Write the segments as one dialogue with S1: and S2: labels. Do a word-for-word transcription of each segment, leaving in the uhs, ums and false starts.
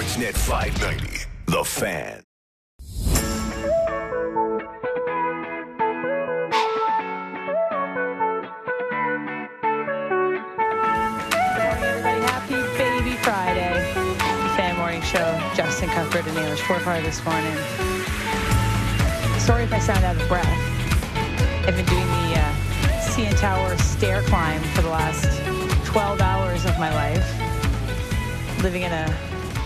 S1: Sportsnet five ninety, The Fan.
S2: Happy Baby Friday. The Fan Morning Show. Justin Cuthbert and Ailish Forfar this morning. Sorry if I sound out of breath. I've been doing the uh, C N Tower stair climb for the last twelve hours of my life. Living in a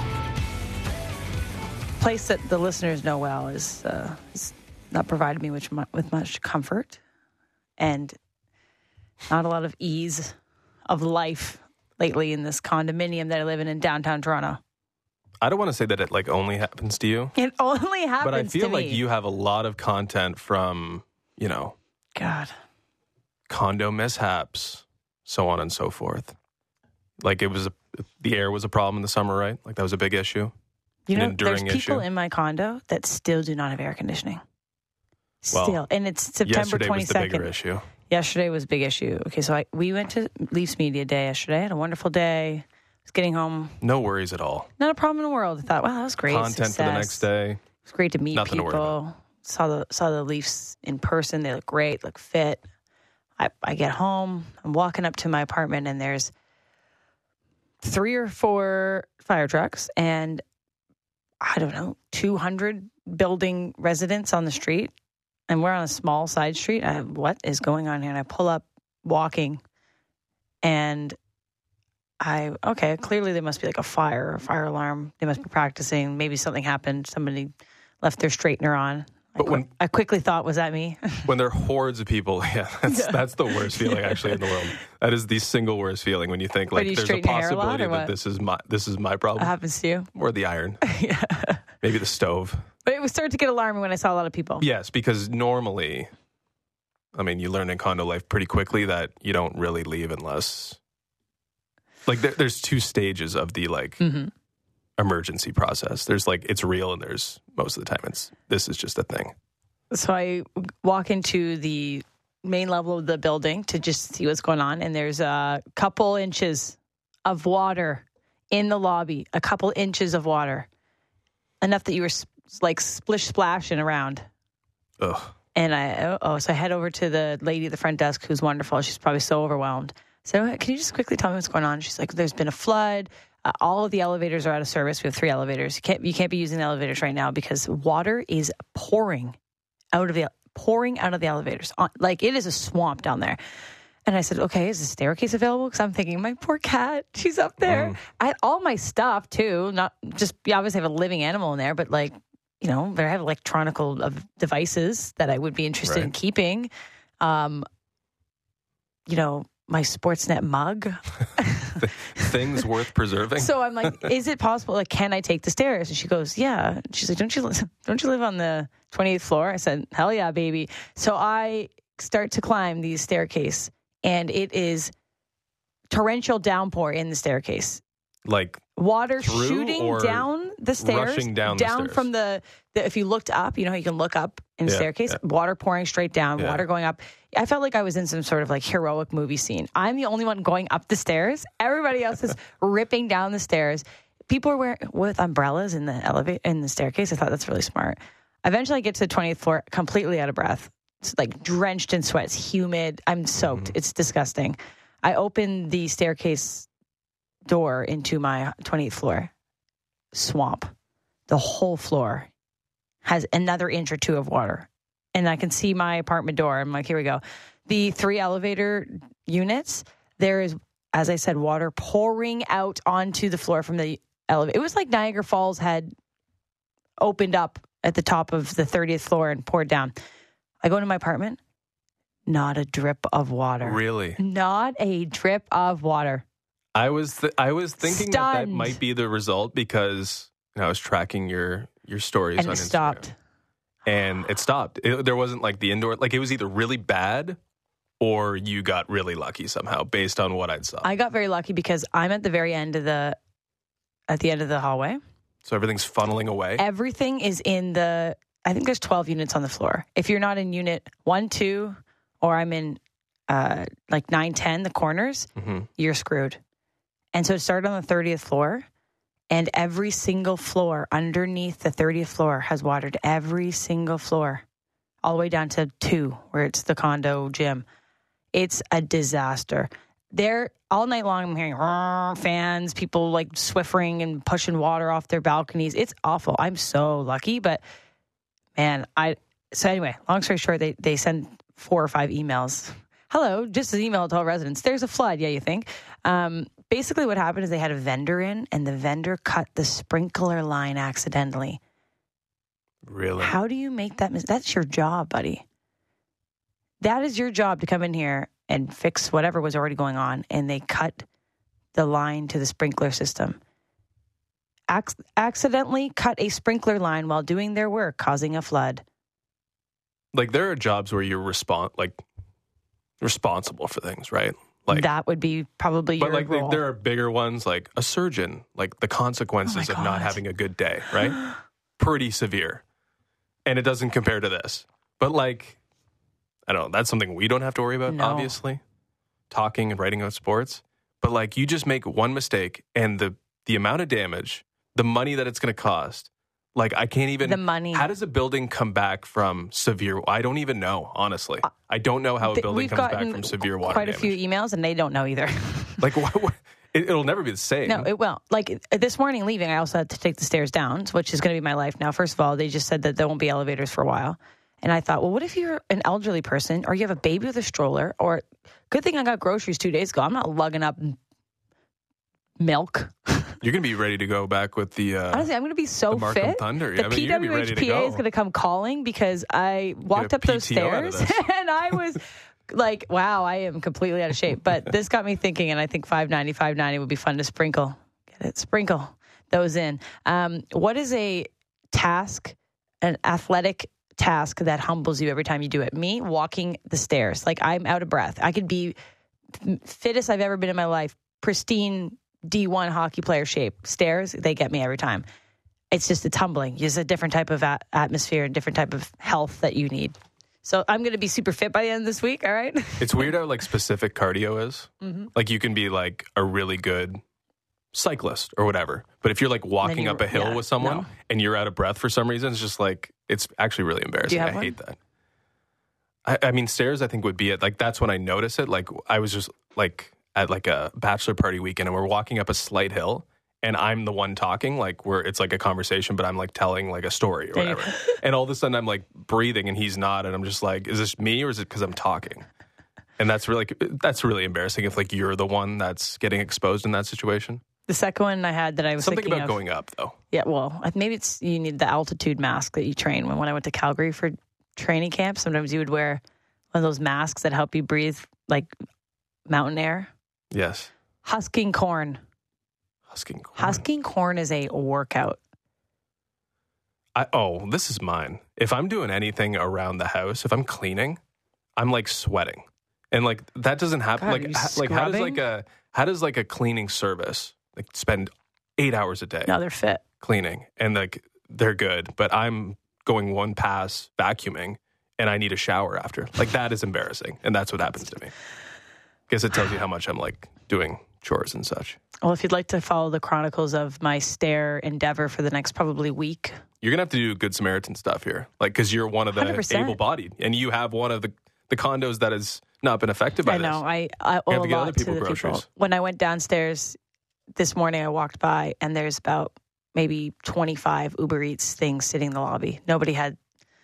S2: place that the listeners know well is, uh, is not provided me with, with much comfort and not a lot of ease of life lately in this condominium that I live in in downtown Toronto.
S3: I don't want to say that it like only happens to you.
S2: It only happens to me.
S3: But I feel like you have a lot of content from, you know,
S2: God,
S3: condo mishaps, so on and so forth. Like it was, a, the air was a problem in the summer, right? Like that was a big issue.
S2: You know,
S3: An
S2: there's
S3: enduring
S2: people
S3: issue.
S2: in my condo that still do not have air conditioning.
S3: Well,
S2: Still. And it's September
S3: Yesterday was the
S2: twenty-second.
S3: bigger issue.
S2: Yesterday was a big issue. Okay, so I, we went to Leafs Media Day yesterday. I had a wonderful day. I was getting home.
S3: No worries at all.
S2: Not a problem in the world. I thought, wow, that was great.
S3: Content
S2: Success.
S3: for the next day.
S2: It was great to meet
S3: Nothing to worry
S2: people. Saw the saw the Leafs in person. They look great, look fit. I, I get home. I'm walking up to my apartment, and there's three or four fire trucks, and I don't know, two hundred building residents on the street. And we're on a small side street. I, what is going on here? And I pull up walking, and I, okay, clearly there must be like a fire, a fire alarm. They must be practicing. Maybe something happened. Somebody left their straightener on.
S3: But
S2: I,
S3: when
S2: I quickly thought, was that me?
S3: when there are hordes of people, yeah, that's
S2: Yeah.
S3: that's the worst feeling actually in the world. That is the single worst feeling when you think
S2: What,
S3: like
S2: do you
S3: there's a
S2: straighten your hair a lot,
S3: possibility
S2: or
S3: that
S2: what?
S3: this is my this is my
S2: What
S3: problem
S2: happens to you?
S3: or the iron,
S2: Yeah.
S3: maybe the stove.
S2: But it was starting to get alarming when I saw a lot of people.
S3: Yes, because normally, I mean, you learn in condo life pretty quickly that you don't really leave unless, like, there, there's two stages of the like
S2: Mm-hmm.
S3: emergency process. There's like it's real, and there's most of the time it's this is just a thing.
S2: So I walk into the main level of the building to just see what's going on. And there's a couple inches of water in the lobby, a couple inches of water, enough that you were like splish splashing around.
S3: Ugh.
S2: And I, oh, so I head over to the lady at the front desk who's wonderful. She's probably so overwhelmed. So can you just quickly tell me what's going on? She's like, there's been a flood. Uh, all of the elevators are out of service. We have three elevators. You can't, you can't be using the elevators right now because water is pouring out of the pouring out of the elevators. On, like it is a swamp down there. And I said, okay, is the staircase available? Because I'm thinking, my poor cat, she's up there.
S3: Mm.
S2: I had all my stuff too. Not just, you obviously have a living animal in there, but like, you know, they have electronical of devices that I would be interested in
S3: Right.
S2: keeping. Um, you know, my Sportsnet mug.
S3: Things worth preserving.
S2: So I'm like, is it possible? Like, can I take the stairs? And she goes, yeah. She's like, don't you li- don't you live on the twenty-eighth floor? I said, hell yeah, baby. So I start to climb the staircase, and it is torrential downpour in the staircase.
S3: Like
S2: Water
S3: Through
S2: shooting
S3: or
S2: down the stairs,
S3: rushing down the stairs?
S2: from the, the. If you looked up, you know, you can look up in the
S3: Yeah,
S2: staircase.
S3: yeah.
S2: Water pouring straight down,
S3: Yeah.
S2: water going up. I felt like I was in some sort of like heroic movie scene. I'm the only one going up the stairs. Everybody else is ripping down the stairs. People are wearing with umbrellas in the elevator in the staircase. I thought that's really smart. Eventually, I get to the twentieth floor, completely out of breath. It's like drenched in sweat. It's humid. I'm soaked.
S3: Mm-hmm.
S2: It's disgusting. I open the staircase door into my twentieth floor. Swamp. The whole floor has another inch or two of water. And I can see my apartment door. I'm like, here we go. The three elevator units, there is, as I said, water pouring out onto the floor from the elevator. It was like Niagara Falls had opened up at the top of the thirtieth floor and poured down. I go into my apartment, not a drip of water.
S3: really,
S2: Not a drip of water.
S3: I was th- I was thinking that that
S2: Stunned.
S3: might be the result because you know, I was tracking your your stories
S2: And
S3: on
S2: it
S3: Instagram.
S2: stopped.
S3: And it stopped. It, there wasn't like the indoor, like it was either really bad or you got really lucky somehow based on what I'd saw.
S2: I got very lucky because I'm at the very end of the, at the end of the hallway.
S3: So everything's funneling away.
S2: Everything is in the, I think there's twelve units on the floor. If you're not in unit one, two, or I'm in uh, like nine, ten, the corners,
S3: Mm-hmm.
S2: you're screwed. And so it started on the thirtieth floor. And every single floor underneath the thirtieth floor has watered. Every single floor, all the way down to two, where it's the condo gym. It's a disaster. There, all night long, I'm hearing "Rrr," fans, people like swiffering and pushing water off their balconies. It's awful. I'm so lucky, but man, I. So anyway, long story short, they they send four or five emails. Hello, just an email to all residents. There's a flood. Yeah, you think? Um, basically, what happened is they had a vendor in, and the vendor cut the sprinkler line accidentally.
S3: Really?
S2: How do you make that? Mis- That's your job, buddy. That is your job, to come in here and fix whatever was already going on, and they cut the line to the sprinkler system. Ac- accidentally cut a sprinkler line while doing their work, causing a flood.
S3: Like, there are jobs where you're respon- like responsible for things, right? Like
S2: that would be probably
S3: but
S2: your
S3: like
S2: role.
S3: there are bigger ones, like a surgeon, like the consequences
S2: Oh
S3: of
S2: my
S3: not
S2: God.
S3: having a good day, right? Pretty severe. And it doesn't compare to this. But like, I don't know, that's something we don't have to worry about,
S2: No.
S3: obviously. Talking and writing about sports. But like, you just make one mistake, and the the amount of damage, the money that it's going to cost, like, I can't even...
S2: The money.
S3: How does a building come back from severe... I don't even know, honestly. I don't know how a
S2: Th-
S3: building
S2: We've
S3: comes back
S2: gotten
S3: from severe water
S2: quite a
S3: damage.
S2: few emails, and they don't know either.
S3: Like, what, what, it, it'll never be the same.
S2: No, it will. Like this morning leaving, I also had to take the stairs down, which is going to be my life now. First of all, they just said that there won't be elevators for a while. And I thought, well, what if you're an elderly person, or you have a baby with a stroller, or good thing I got groceries two days ago. I'm not lugging up milk.
S3: You're going to be ready to go back with the... Uh,
S2: Honestly, I'm going to be so
S3: the Markham
S2: fit.
S3: Thunder.
S2: The
S3: I mean, you're gonna be ready to
S2: P W H P A
S3: go.
S2: is going to come calling because I walked
S3: a
S2: up those
S3: P T O out of
S2: stairs
S3: this.
S2: and I was like, wow, I am completely out of shape. But this got me thinking, and I think five ninety, five ninety would be fun to sprinkle. Get it? Sprinkle those in. Um, what is a task, an athletic task that humbles you every time you do it? Me, walking the stairs. Like, I'm out of breath. I could be fittest I've ever been in my life, pristine D one hockey player shape. Stairs, they get me every time. It's just it's humbling. It's a different type of a- atmosphere and different type of health that you need. So I'm going to be super fit by the end of this week, all right?
S3: It's weird how, like, specific cardio is.
S2: Mm-hmm.
S3: Like, you can be, like, a really good cyclist or whatever. But if you're, like, walking
S2: you-
S3: up a hill
S2: yeah,
S3: with someone
S2: no.
S3: and you're out of breath for some reason, it's just, like, it's actually really embarrassing.
S2: have
S3: I
S2: one?
S3: hate that. I, I mean, stairs, I think, would be it. Like, that's when I notice it. Like, I was just, like... at like a bachelor party weekend, and we're walking up a slight hill, and I'm the one talking, like where it's like a conversation, but I'm like telling like a story or
S2: There you
S3: whatever. And all of a sudden I'm like breathing and he's not, and I'm just like, is this me or is it because I'm talking? And that's really, that's really embarrassing if like you're the one that's getting exposed in that situation.
S2: The second one I had that I was
S3: Something
S2: thinking
S3: about
S2: of,
S3: going up though.
S2: Yeah, well, I- maybe it's you need the altitude mask that you train. When when I went to Calgary for training camp, sometimes you would wear one of those masks that help you breathe like mountain air.
S3: Yes.
S2: Husking corn.
S3: Husking corn.
S2: Husking corn is a workout.
S3: I, oh, this is mine. If I'm doing anything around the house, if I'm cleaning, I'm like sweating. And like that doesn't happen.
S2: God,
S3: like
S2: are you
S3: ha- like how does
S2: scrubbing?
S3: like a how does like a cleaning service like spend eight hours a day
S2: No, they're fit.
S3: cleaning, and like they're good, but I'm going one pass vacuuming and I need a shower after. Like that is embarrassing, and that's what happens to me. Guess it tells you how much I'm like doing chores and such.
S2: Well, if you'd like to follow the chronicles of my stair endeavor for the next probably week,
S3: You're gonna have to do Good Samaritan stuff here, like because you're one of the
S2: one hundred percent.
S3: able-bodied, and you have one of the the condos that has not been affected by
S2: I
S3: this.
S2: know I, I
S3: You
S2: owe
S3: have
S2: a
S3: to get other
S2: lot to
S3: people
S2: the people.
S3: groceries.
S2: When I went downstairs this morning, I walked by and there's about maybe twenty-five Uber Eats things sitting in the lobby. Nobody had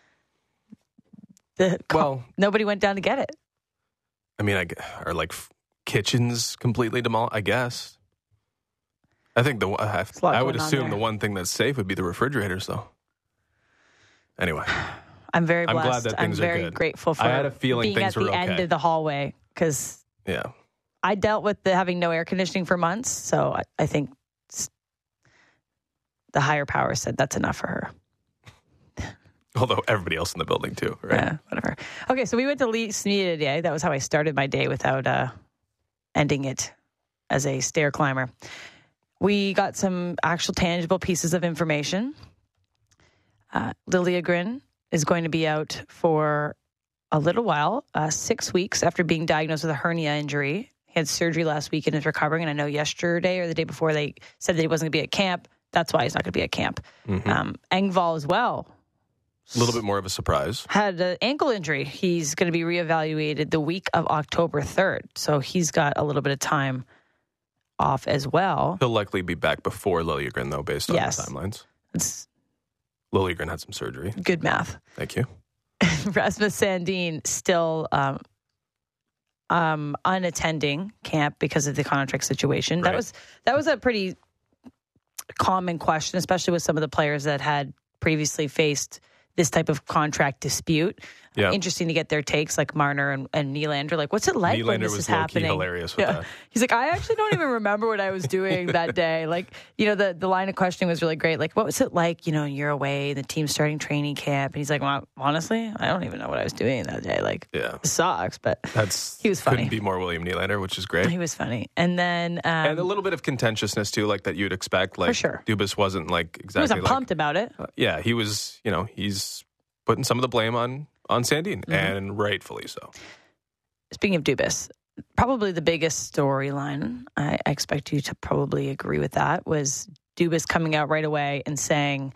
S2: the
S3: Well,
S2: nobody went down to get it.
S3: I mean, I g- are like f- kitchens completely demolished? I guess. I think the I,
S2: a lot
S3: I would
S2: going on
S3: assume
S2: there.
S3: the one thing that's safe would be the refrigerators, though. Anyway,
S2: I'm very
S3: I'm glad
S2: blessed.
S3: that things
S2: I'm
S3: are
S2: very
S3: good.
S2: grateful for
S3: I had a feeling
S2: being
S3: things
S2: at the
S3: were
S2: end
S3: okay.
S2: of the hallway because
S3: yeah.
S2: I dealt with the having no air conditioning for months. So I, I think s- the higher power said that's enough for her.
S3: Although everybody else in the building too, right?
S2: Yeah, whatever. Okay, so we went to Leafs media today. That was how I started my day without uh, ending it as a stair climber. We got some actual tangible pieces of information. Uh, Lilia Grin is going to be out for a little while, uh, six weeks after being diagnosed with a hernia injury. He had surgery last week and is recovering. And I know yesterday or the day before they said that he wasn't going to be at camp. that's why he's not going to be at camp.
S3: Mm-hmm.
S2: Um, Engvall as well.
S3: A little bit more of a surprise.
S2: Had an ankle injury. He's going to be reevaluated the week of October third. So he's got a little bit of time off as well.
S3: He'll likely be back before Liljegren, though, based on
S2: Yes.
S3: the timelines.
S2: It's
S3: Liljegren had some surgery.
S2: good math.
S3: Thank you.
S2: Rasmus Sandin still um, um, unattending camp because of the contract situation. That
S3: Right.
S2: was that was a pretty common question, especially with some of the players that had previously faced this type of contract dispute.
S3: Yeah.
S2: Interesting to get their takes, like Marner and, and Nylander. Like, what's it like when
S3: Nylander
S2: this
S3: was
S2: is
S3: low-key
S2: happening?
S3: hilarious with that.
S2: He's like, I actually don't even remember what I was doing that day. Like, you know, the, the line of questioning was really great. Like, what was it like, you know, you're away, the team's starting training camp. And he's like, well, honestly, I don't even know what I was doing that day. Like,
S3: Yeah.
S2: it sucks, but
S3: That's
S2: he was funny.
S3: Couldn't be more William Nylander, which is great.
S2: He was funny. And then... Um,
S3: And a little bit of contentiousness, too, like that you'd expect. Like,
S2: For sure.
S3: Dubas wasn't, like,
S2: he
S3: exactly
S2: wasn't
S3: like...
S2: pumped about it.
S3: Yeah, he was, you know, he's putting some of the blame on, on Sandin,
S2: Mm-hmm.
S3: and rightfully so.
S2: Speaking of Dubas, probably the biggest storyline, I expect you to probably agree with that, was Dubas coming out right away and saying,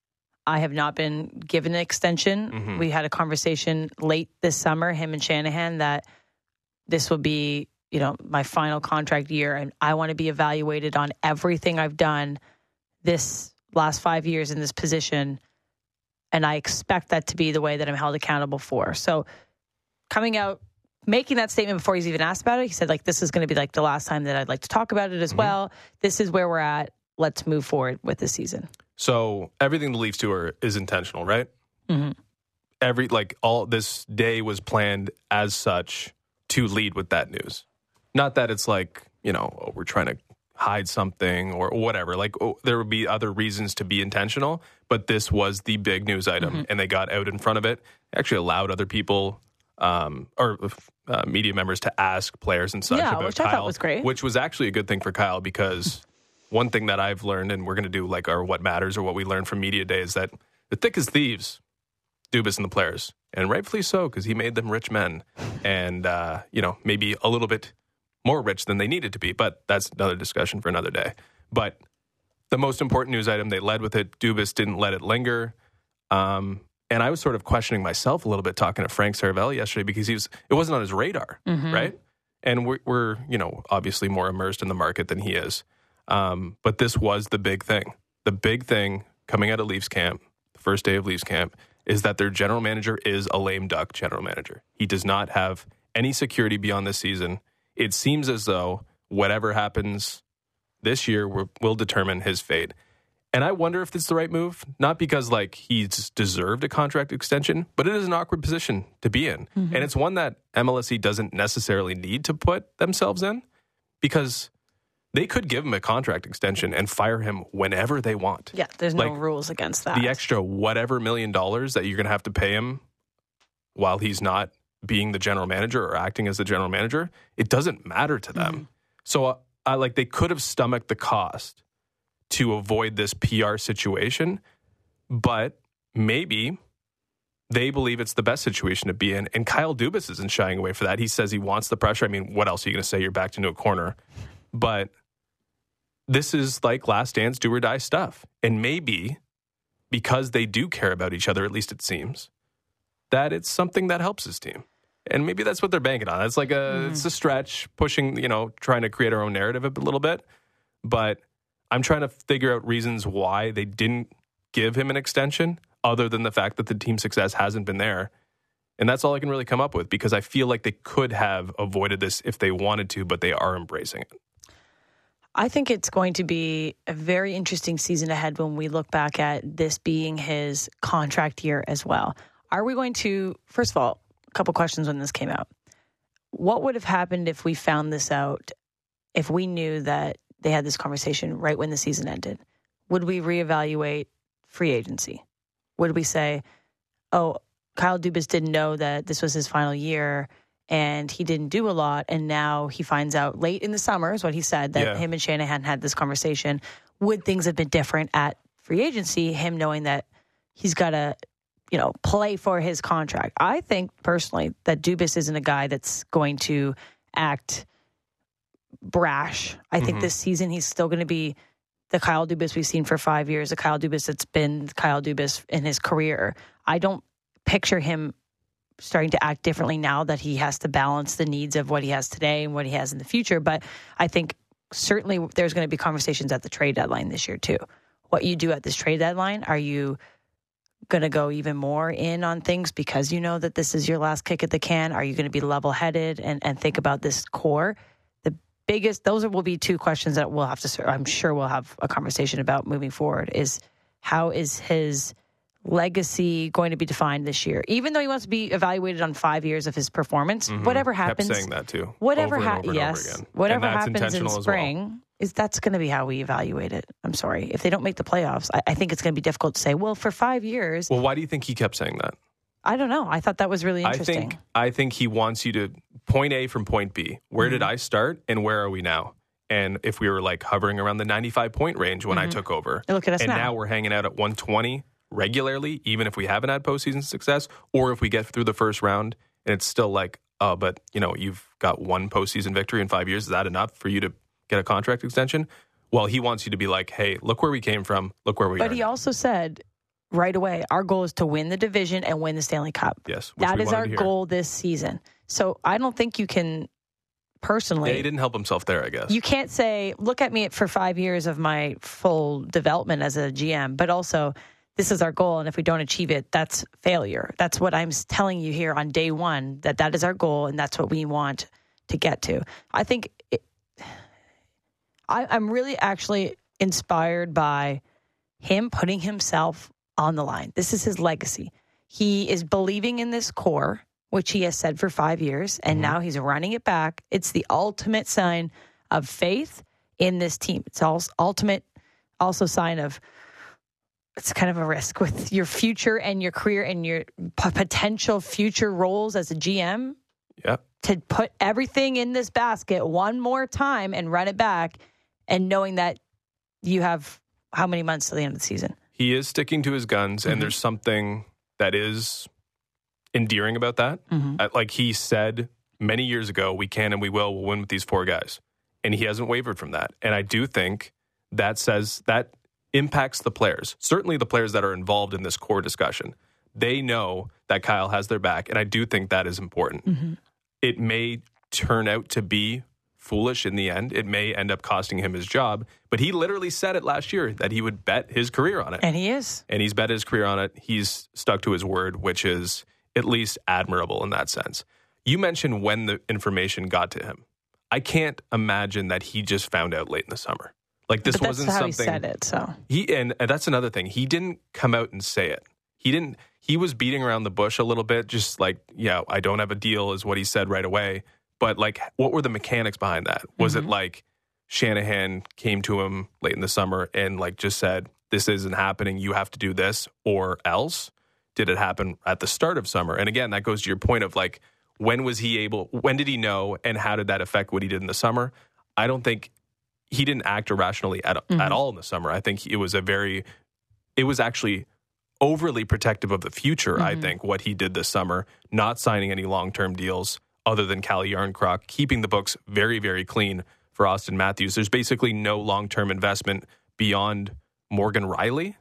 S2: I have not been given an extension.
S3: Mm-hmm.
S2: We had a conversation late this summer, him and Shanahan, that this will be, you know, my final contract year, and I want to be evaluated on everything I've done this last five years in this position, and I expect that to be the way that I'm held accountable for. So coming out, making that statement before he's even asked about it, he said, like, this is going to be like the last time that I'd like to talk about it as
S3: Mm-hmm.
S2: well. This is where we're at. Let's move forward with this season.
S3: So everything the Leafs do are, is intentional, right?
S2: Mm-hmm.
S3: Every, like, all this day was planned as such to lead with that news. Not that it's like, you know, oh, we're trying to hide something or whatever. Like, oh, there would be other reasons to be intentional, but this was the big news item,
S2: Mm-hmm.
S3: and they got out in front of it. Actually allowed other people um, or uh, media members to ask players and such
S2: Yeah,
S3: about
S2: which
S3: Kyle,
S2: I thought was great.
S3: which was actually a good thing for Kyle, because one thing that I've learned, and we're going to do like our What Matters or what we learned from media day, is that the thick as thieves, Dubas and the players, and rightfully so, because he made them rich men, and uh, you know, maybe a little bit more rich than they needed to be, but that's another discussion for another day. But the most important news item, they led with it. Dubas didn't let it linger. Um, and I was sort of questioning myself a little bit talking to Frank Saravelli yesterday, because he was, it wasn't on his radar,
S2: Mm-hmm.
S3: right? And we're, we're, you know, obviously more immersed in the market than he is. Um, but this was the big thing. The big thing coming out of Leafs camp, the first day of Leafs camp, is that their general manager is a lame duck general manager. He does not have any security beyond this season. It seems as though whatever happens this year will, will determine his fate. And I wonder if it's the right move, not because like he's deserved a contract extension, but it is an awkward position to be in. Mm-hmm. And it's one that M L S E doesn't necessarily need to put themselves in, because they could give him a contract extension and fire him whenever they want.
S2: Yeah, there's no
S3: Like,
S2: rules against that.
S3: The extra whatever million dollars that you're going to have to pay him while he's not being the general manager or acting as the general manager, it doesn't matter to them.
S2: Mm-hmm.
S3: So uh, I like they could have stomached the cost to avoid this P R situation, but maybe they believe it's the best situation to be in. And Kyle Dubas isn't shying away for that. He says he wants the pressure. I mean, what else are you going to say? You're backed into a corner. But this is like last dance, do or die stuff. And maybe because they do care about each other, at least it seems, that it's something that helps his team. And maybe that's what they're banking on. It's like a, mm. it's a stretch, pushing, you know, trying to create our own narrative a little bit. But I'm trying to figure out reasons why they didn't give him an extension, other than the fact that the team success hasn't been there. And that's all I can really come up with, because I feel like they could have avoided this if they wanted to, but they are embracing it.
S2: I think it's going to be a very interesting season ahead when we look back at this being his contract year as well. Are we going to, first of all, a couple questions when this came out. What would have happened if we found this out, if we knew that they had this conversation right when the season ended? Would we reevaluate free agency? Would we say, oh, Kyle Dubas didn't know that this was his final year and he didn't do a lot, and now he finds out late in the summer, is what he said, that
S3: yeah.
S2: him and Shanahan had this conversation. Would things have been different at free agency, him knowing that he's got to, you know, play for his contract? I think personally that Dubas isn't a guy that's going to act brash. I mm-hmm. think this season he's still going to be the Kyle Dubas we've seen for five years, the Kyle Dubas that's been Kyle Dubas in his career. I don't picture him starting to act differently now that he has to balance the needs of what he has today and what he has in the future. But I think certainly there's going to be conversations at the trade deadline this year too. What you do at this trade deadline, are you going to go even more in on things because you know that this is your last kick at the can? Are you going to be level-headed and, and think about this core? The biggest, those will be two questions that we'll have to, I'm sure we'll have a conversation about moving forward, is how is his legacy going to be defined this year? Even though he wants to be evaluated on five years of his performance, mm-hmm. whatever happens.
S3: Kept saying that too.
S2: Whatever
S3: happens,
S2: yes, whatever happens in spring, well. is that's going to be how we evaluate it. I'm sorry. If they don't make the playoffs, I, I think it's going to be difficult to say, well, for five years.
S3: Well, why do you think he kept saying that?
S2: I don't know. I thought that was really interesting.
S3: I think, I think he wants you to point A from point B. Where mm-hmm. did I start and where are we now? And if we were like hovering around the ninety-five point range when mm-hmm. I took over.
S2: Look at us
S3: and
S2: now.
S3: And now we're hanging out at one twenty regularly, even if we haven't had postseason success, or if we get through the first round and it's still like, oh, but you know, you've got one postseason victory in five years. Is that enough for you to get a contract extension? Well, he wants you to be like, hey, look where we came from. Look where we
S2: but
S3: are.
S2: But he
S3: now.
S2: also said right away, our goal is to win the division and win the Stanley Cup.
S3: Yes.
S2: That is our goal this season. So I don't think you can personally.
S3: Yeah, he didn't help himself there, I guess.
S2: You can't say, look at me for five years of my full development as a G M, but also this is our goal. And if we don't achieve it, that's failure. That's what I'm telling you here on day one, that that is our goal. And that's what we want to get to. I think it, I, I'm really actually inspired by him putting himself on the line. This is his legacy. He is believing in this core, which he has said for five years, and mm-hmm. now he's running it back. It's the ultimate sign of faith in this team. It's also ultimate also sign of, it's kind of a risk with your future and your career and your p- potential future roles as a G M.
S3: Yep.
S2: To put everything in this basket one more time and run it back, and knowing that you have how many months to the end of the season? He
S3: is sticking to his guns, mm-hmm. and there's something that is endearing about that. Mm-hmm. Like he said many years ago, we can and we will, we'll win with these four guys. And he hasn't wavered from that. And I do think that says that impacts the players, certainly the players that are involved in this core discussion. They know that Kyle has their back, and I do think that is important. Mm-hmm. It may turn out to be foolish in the end. It may end up costing him his job, but he literally said it last year that he would bet his career on it.
S2: And he is.
S3: And he's bet his career on it. He's stuck to his word, which is at least admirable in that sense. You mentioned when the information got to him. I can't imagine that he just found out late in the summer. Like this
S2: but that's
S3: wasn't
S2: how
S3: something
S2: he said it. So
S3: he and, and that's another thing. He didn't come out and say it. He didn't. He was beating around the bush a little bit, just like, yeah, I don't have a deal, is what he said right away. But like, what were the mechanics behind that? Was mm-hmm. it like Shanahan came to him late in the summer and like just said, "This isn't happening. You have to do this or else"? Did it happen at the start of summer? And again, that goes to your point of like, when was he able? When did he know? And how did that affect what he did in the summer? I don't think. He didn't act irrationally at mm-hmm. at all in the summer. I think it was a very, it was actually overly protective of the future, mm-hmm. I think, what he did this summer, not signing any long-term deals other than Calle Jarnkrok, keeping the books very, very clean for Austin Matthews. There's basically no long-term investment beyond Morgan Riley.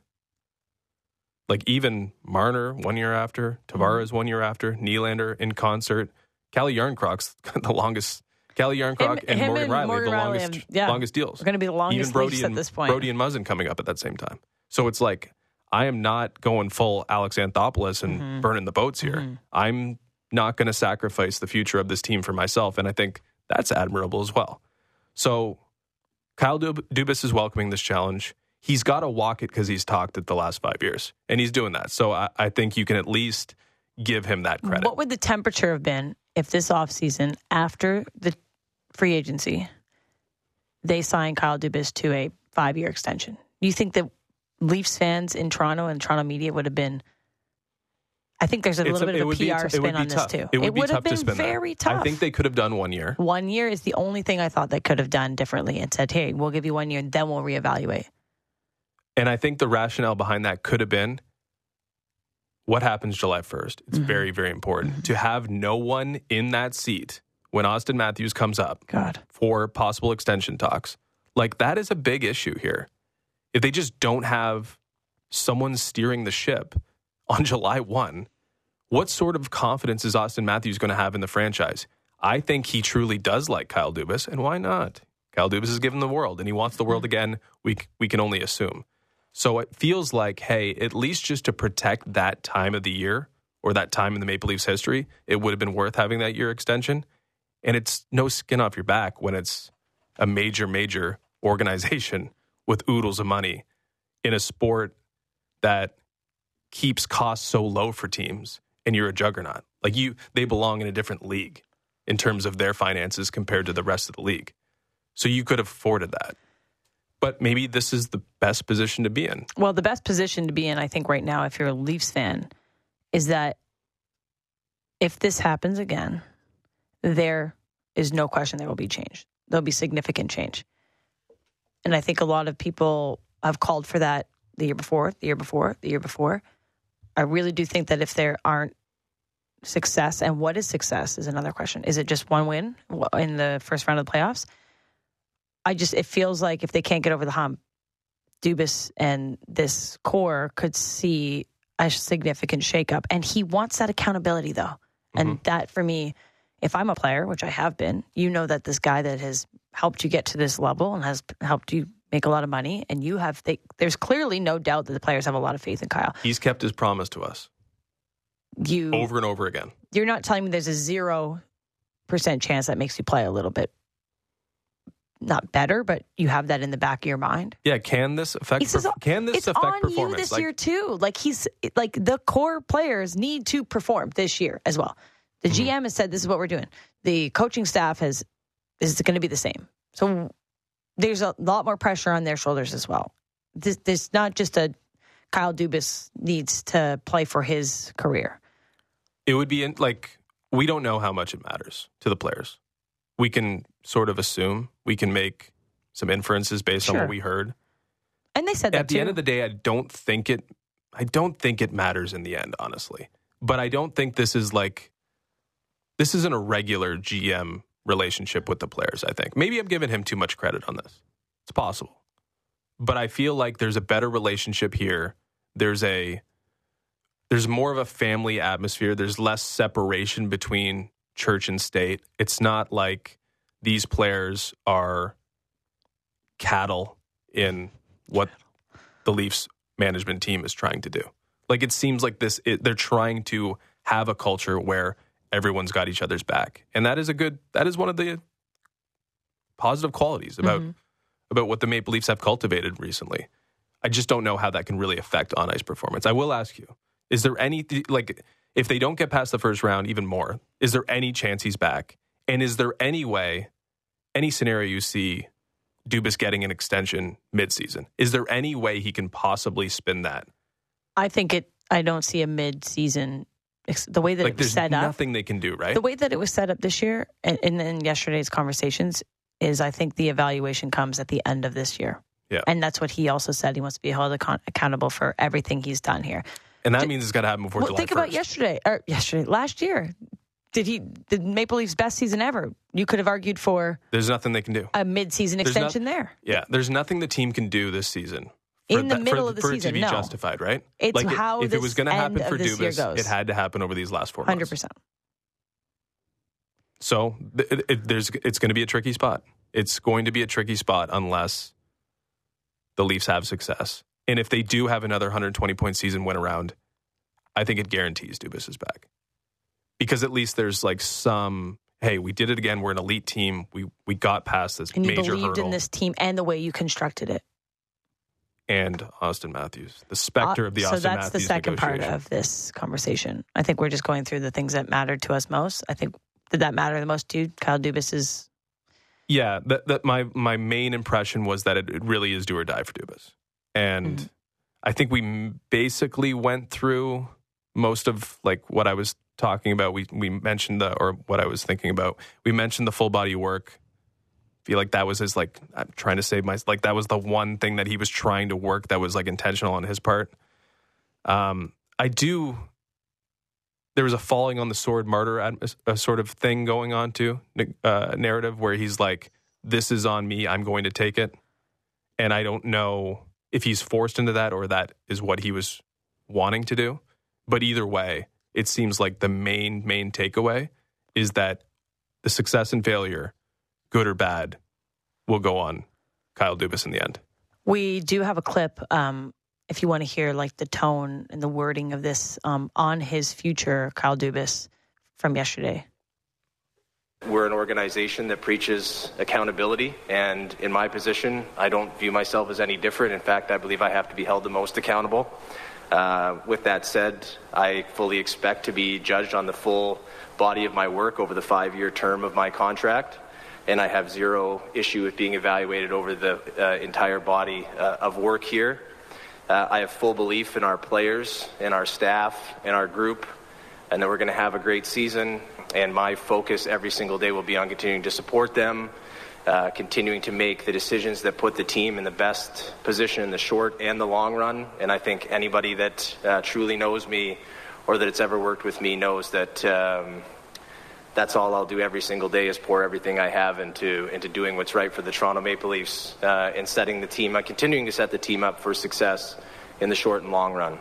S3: Like even Marner one year after, Tavares mm-hmm. one year after, Nylander in concert. Calle Jarnkrok's the longest. Calle Jarnkrok and
S2: him
S3: Morgan
S2: and
S3: Riley,
S2: Morgan
S3: the
S2: Riley
S3: longest,
S2: have, yeah,
S3: longest deals.
S2: We're going to be the longest
S3: Even Brody
S2: Leafs
S3: and,
S2: at this point.
S3: Brody and Muzzin coming up at that same time. So it's like, I am not going full Alex Anthopoulos and mm-hmm. burning the boats here. Mm-hmm. I'm not going to sacrifice the future of this team for myself, and I think that's admirable as well. So Kyle Dub- Dubas is welcoming this challenge. He's got to walk it because he's talked it the last five years, and he's doing that. So I, I think you can at least give him that credit.
S2: What would the temperature have been if this offseason, after the free agency, they signed Kyle Dubas to a five-year extension? Do you think that Leafs fans in Toronto and Toronto media would have been... I think there's a
S3: it's
S2: little
S3: a,
S2: bit of a P R
S3: t-
S2: spin on
S3: tough.
S2: this, too.
S3: It would,
S2: it
S3: be
S2: would
S3: tough
S2: have been
S3: to spin
S2: very
S3: that.
S2: tough.
S3: I think they could have done one year.
S2: One year is the only thing I thought they could have done differently and said, hey, we'll give you one year, and then we'll reevaluate.
S3: And I think the rationale behind that could have been, what happens July first? It's mm-hmm. very, very important. Mm-hmm. To have no one in that seat when Austin Matthews comes up
S2: God.
S3: for possible extension talks, like that is a big issue here. if they just don't have someone steering the ship on July first, what sort of confidence is Austin Matthews going to have in the franchise? I think he truly does like Kyle Dubas, and why not? Kyle Dubas is given the world, and he wants the world again. We we can only assume. So it feels like, hey, at least just to protect that time of the year or that time in the Maple Leafs history, it would have been worth having that year extension. And it's no skin off your back when it's a major, major organization with oodles of money in a sport that keeps costs so low for teams, and you're a juggernaut. Like you, they belong in a different league in terms of their finances compared to the rest of the league. So you could have afforded that. But maybe this is the best position to be in.
S2: Well, the best position to be in, I think, right now, if you're a Leafs fan, is that if this happens again, there is no question there will be change. There'll be significant change. And I think a lot of people have called for that the year before, the year before, the year before. I really do think that if there aren't success, and what is success is another question. Is it just one win in the first round of the playoffs? I just, it feels like if they can't get over the hump, Dubas and this core could see a significant shakeup. And he wants that accountability, though. Mm-hmm. And that, for me, if I'm a player, which I have been, you know that this guy that has helped you get to this level and has helped you make a lot of money, and you have, they, there's clearly no doubt that the players have a lot of faith in Kyle.
S3: He's kept his promise to us.
S2: You
S3: over and over again. You're
S2: not telling me there's a zero percent chance that makes you play a little bit not better, but you have that in the back of your mind.
S3: Yeah, can this affect?
S2: Says,
S3: perf- can this
S2: it's
S3: affect
S2: on
S3: performance?
S2: You this
S3: like,
S2: year too. Like he's like the core players need to perform this year as well. The mm-hmm. G M has said this is what we're doing. The coaching staff has is going to be the same. So there's a lot more pressure on their shoulders as well. This, this not just a Kyle Dubas needs to play for his career.
S3: It would be in, like, we don't know how much it matters to the players. We can sort of assume. We can make some inferences based
S2: sure.
S3: on what we heard.
S2: And they said that
S3: At the
S2: too.
S3: end of the day, I don't think it I don't think it matters in the end, honestly. But I don't think this is like this isn't a regular G M relationship with the players, I think. Maybe I'm giving him too much credit on this. It's possible. But I feel like there's a better relationship here. There's a There's more of a family atmosphere. There's less separation between church and state. It's not like these players are cattle in what the Leafs management team is trying to do. Like it seems like this, it, they're trying to have a culture where everyone's got each other's back. And that is a good, that is one of the positive qualities about, mm-hmm. about what the Maple Leafs have cultivated recently. I just don't know how that can really affect on-ice performance. I will ask you, is there any, like, if they don't get past the first round even more, is there any chance he's back? And is there any way, any scenario you see Dubas getting an extension midseason? Is there any way he can possibly spin that?
S2: I think it, I don't see a midseason, the way that
S3: like
S2: it was set up.
S3: There's nothing they can do, right?
S2: The way that it was set up this year and, and in yesterday's conversations is I think the evaluation comes at the end of this year.
S3: Yeah.
S2: And that's what he also said. He wants to be held account- accountable for everything he's done here.
S3: And that
S2: Did,
S3: means it's got to happen before
S2: well,
S3: July
S2: think
S3: first.
S2: about yesterday, or yesterday, last year. Did he, the Maple Leafs' best season ever? You could have argued for
S3: there's nothing they can do.
S2: A mid-season
S3: there's
S2: extension
S3: not,
S2: there.
S3: Yeah, there's nothing the team can do this season. For
S2: In the
S3: that,
S2: middle
S3: for,
S2: of the
S3: for
S2: season,
S3: it to be
S2: no.
S3: justified, right?
S2: It's
S3: like
S2: how
S3: it, if
S2: this
S3: it was going to happen
S2: end
S3: for
S2: of this year
S3: Dubas,
S2: goes.
S3: it had to happen over these last four months.
S2: one hundred percent.
S3: So it, it, there's, it's going to be a tricky spot. It's going to be a tricky spot unless the Leafs have success. And if they do have another one hundred twenty point season win around, I think it guarantees Dubas is back. Because at least there's like some, hey, we did it again. We're an elite team. We we got past this
S2: and
S3: major
S2: you believed
S3: hurdle.
S2: in this team and the way you constructed it.
S3: And Austin Matthews, the specter of the
S2: uh,
S3: Austin
S2: so that's
S3: Matthews
S2: the second part
S3: negotiation.
S2: of this conversation. I think we're just going through the things that mattered to us most. I think, did that matter the most to you? Kyle Dubas is...
S3: Yeah, that, that my, my main impression was that it, it really is do or die for Dubas. And mm-hmm. I think we basically went through most of like what I was talking about. We we mentioned the, or what I was thinking about. We mentioned the full body work. I feel like that was his, like, I'm trying to save my, like that was the one thing that he was trying to work that was like intentional on his part. Um, I do, there was a falling on the sword martyr a sort of thing going on too, uh, narrative where he's like, this is on me, I'm going to take it. And I don't know if he's forced into that or that is what he was wanting to do. But either way, it seems like the main, main takeaway is that the success and failure, good or bad, will go on Kyle Dubas in the end.
S2: We do have a clip, um, if you want to hear like the tone and the wording of this um, on his future, Kyle Dubas, from yesterday.
S4: We're an organization that preaches accountability, and in my position, I don't view myself as any different. In fact, I believe I have to be held the most accountable. Uh, with that said, I fully expect to be judged on the full body of my work over the five-year term of my contract, and I have zero issue with being evaluated over the uh, entire body uh, of work here. Uh, I have full belief in our players, in our staff, in our group, and that we're going to have a great season. And my focus every single day will be on continuing to support them, uh, continuing to make the decisions that put the team in the best position in the short and the long run. And I think anybody that uh, truly knows me or that it's ever worked with me knows that um, that's all I'll do every single day is pour everything I have into into doing what's right for the Toronto Maple Leafs uh, and setting the team, uh, continuing to set the team up for success in the short and long run.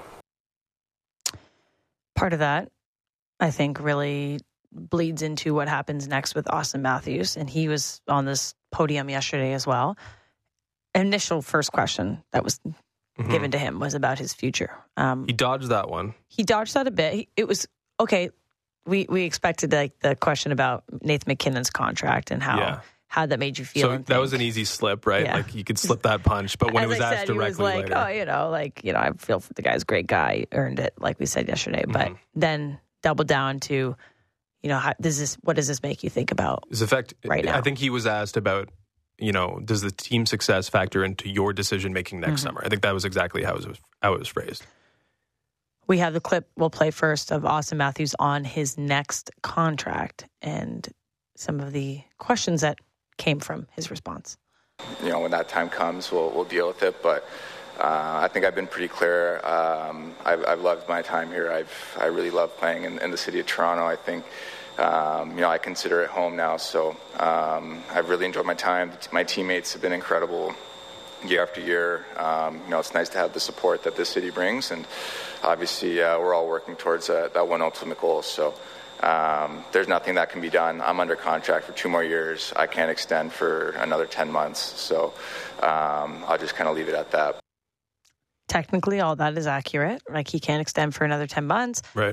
S2: Part of that, I think, really bleeds into what happens next with Auston Matthews. And he was on this podium yesterday as well. Initial first question that was mm-hmm. given to him was about his future. Um,
S3: he dodged that one.
S2: He dodged that a bit. He, it was, okay, we, we expected like the question about Nathan McKinnon's contract and how, yeah. how that made you feel.
S3: So that think. was an easy slip, right? Yeah. Like you could slip that punch. But when
S2: As
S3: it was
S2: I
S3: asked
S2: said,
S3: directly
S2: he was like,
S3: later.
S2: oh, you know, like, you know, I feel the guy's a great guy, earned it, like we said yesterday.
S3: Mm-hmm.
S2: But then double down to, you know, how does this? What does this make you think about?
S3: His effect
S2: right now?
S3: I think he was asked about, you know, does the team success factor into your decision making next mm-hmm. summer? I think that was exactly how it was how it was phrased.
S2: We have the clip we'll play first of Auston Matthews on his next contract and some of the questions that came from his response.
S5: You know, when that time comes, we'll we'll deal with it, but. Uh, I think I've been pretty clear. Um, I've, I've loved my time here. I've I really love playing in, in the city of Toronto. I think um, you know I consider it home now. So um, I've really enjoyed my time. My teammates have been incredible year after year. Um, you know it's nice to have the support that this city brings, and obviously uh, we're all working towards uh, that one ultimate goal. So um, there's nothing that can be done. I'm under contract for two more years. I can't extend for another ten months. So um, I'll just kind of leave it at that.
S2: Technically, all that is accurate. Like, he can't extend for another ten months.
S3: Right.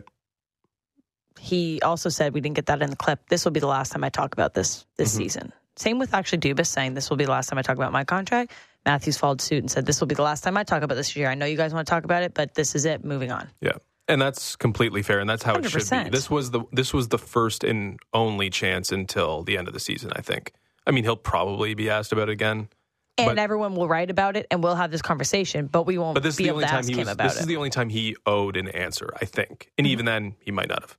S2: He also said, we didn't get that in the clip, this will be the last time I talk about this this mm-hmm. season. Same with actually Dubas saying, this will be the last time I talk about my contract. Matthews followed suit and said, this will be the last time I talk about this year. I know you guys want to talk about it, but this is it. Moving on.
S3: Yeah. And that's completely fair, and that's how
S2: one hundred percent.
S3: It should be. This was the this was the first and only chance until the end of the season, I think. I mean, he'll probably be asked about it again.
S2: And
S3: but,
S2: everyone will write about it, and we'll have this conversation, but we won't
S3: but this
S2: be
S3: is the
S2: able
S3: only
S2: to
S3: time
S2: ask
S3: he
S2: him
S3: was,
S2: about
S3: this
S2: it.
S3: This is the only time he owed an answer, I think. And mm-hmm. even then, he might not have.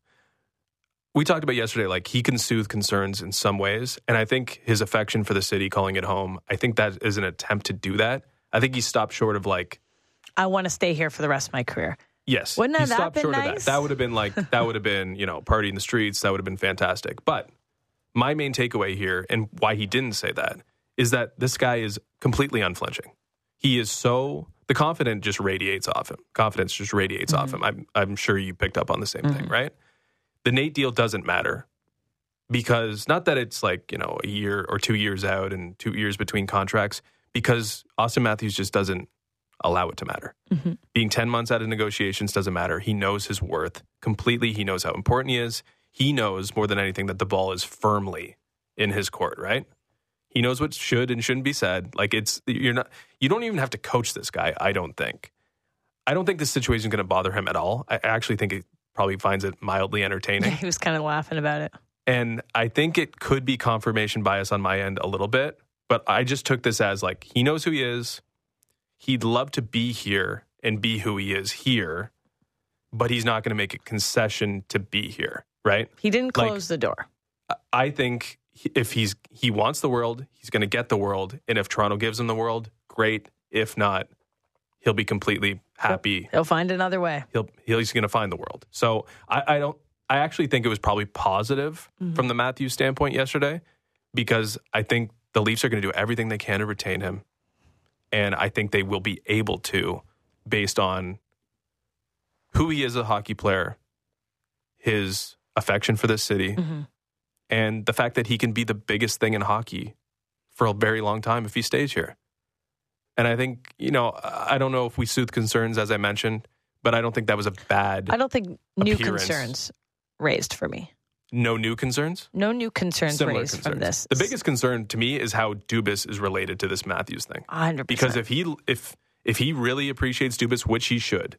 S3: We talked about yesterday, like, he can soothe concerns in some ways, and I think his affection for the city, calling it home, I think that is an attempt to do that. I think he stopped short of, like...
S2: I want to stay here for the rest of my career.
S3: Yes.
S2: Wouldn't
S3: he
S2: that
S3: stopped
S2: been
S3: short
S2: nice?
S3: of that. That would have been, like, that would have been, you know, party in the streets. That would have been fantastic. But my main takeaway here, and why he didn't say that, is that this guy is completely unflinching. He is so, the confidence just radiates off him. Confidence just radiates mm-hmm. off him. I'm, I'm sure you picked up on the same mm-hmm. thing, right? The Nate deal doesn't matter because, not that it's like, you know, a year or two years out and two years between contracts, because Auston Matthews just doesn't allow it to matter. Mm-hmm. Being ten months out of negotiations doesn't matter. He knows his worth completely. He knows how important he is. He knows more than anything that the ball is firmly in his court, right? He knows what should and shouldn't be said. Like, it's, you're not, you don't even have to coach this guy, I don't think. I don't think this situation is going to bother him at all. I actually think he probably finds it mildly entertaining.
S2: He was kind of laughing about it.
S3: And I think it could be confirmation bias on my end a little bit, but I just took this as, like, he knows who he is. He'd love to be here and be who he is here, but he's not going to make a concession to be here, right?
S2: He didn't close
S3: like,
S2: the door.
S3: I think if he's he wants the world, he's going to get the world. And if Toronto gives him the world, great. If not, he'll be completely happy.
S2: He'll, he'll find another way.
S3: He'll, he's going to find the world. So I, I don't. I actually think it was probably positive mm-hmm. from the Matthews standpoint yesterday, because I think the Leafs are going to do everything they can to retain him. And I think they will be able to, based on who he is as a hockey player, his affection for this city,
S2: Mm-hmm.
S3: and the fact that he can be the biggest thing in hockey for a very long time if he stays here. And I think, you know, I don't know if we soothe concerns, as I mentioned, but I don't think that was a bad
S2: I don't think new
S3: appearance.
S2: concerns raised for me.
S3: No new concerns?
S2: No new concerns
S3: Similar
S2: raised
S3: concerns.
S2: from this.
S3: The biggest concern to me is how Dubas is related to this Matthews thing.
S2: one hundred percent.
S3: Because if he if if he really appreciates Dubas, which he should,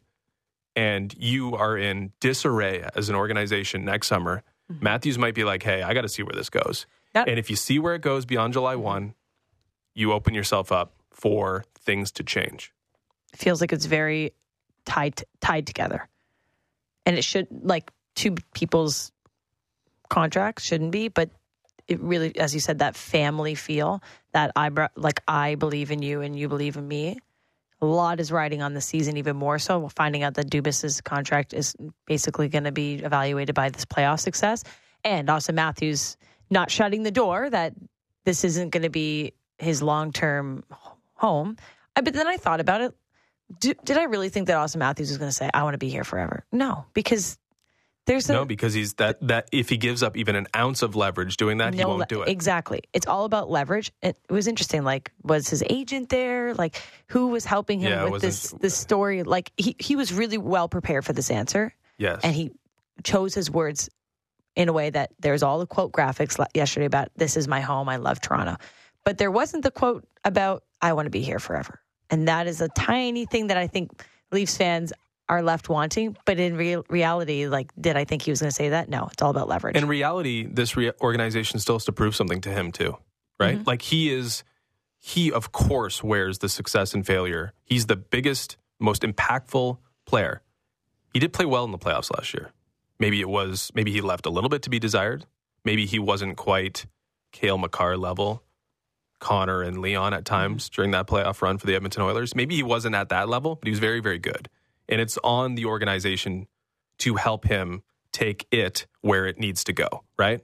S3: and you are in disarray as an organization next summer, mm-hmm. Matthews might be like, hey, I got to see where this goes.
S2: That,
S3: and if you see where it goes beyond July first, you open yourself up for things to change.
S2: feels like it's very tied tied together. And it should, like, two people's contracts shouldn't be, but it really, as you said, that family feel, that I like I believe in you and you believe in me. A lot is riding on the season, even more so. We're finding out that Dubas's contract is basically going to be evaluated by this playoff success, and Austin Matthews not shutting the door that this isn't going to be his long-term home. I, but then I thought about it. Do, did I really think that Austin Matthews was going to say, "I want to be here forever"? No, because there's a,
S3: no, because he's that that if he gives up even an ounce of leverage doing that,
S2: no,
S3: he won't do it.
S2: Exactly. It's all about leverage. It, it was interesting. Like, was his agent there? Like, who was helping him
S3: Yeah,
S2: with this this story? Like, he he was really well prepared for this answer.
S3: Yes,
S2: and he chose his words in a way that there's all the quote graphics yesterday about "This is my home. I love Toronto," but there wasn't the quote about "I want to be here forever." And that is a tiny thing that I think Leafs fans are left wanting. But in real reality, like, did I think he was going to say that? No, it's all about leverage.
S3: In reality, this re- organization still has to prove something to him too, right?
S2: Mm-hmm.
S3: Like he is, he of course wears the success and failure. He's the biggest, most impactful player. He did play well in the playoffs last year. Maybe it was, maybe he left a little bit to be desired. Maybe he wasn't quite Cale Makar level. Connor and Leon at times during that playoff run for the Edmonton Oilers. Maybe he wasn't at that level, but he was very, very good. And it's on the organization to help him take it where it needs to go, right?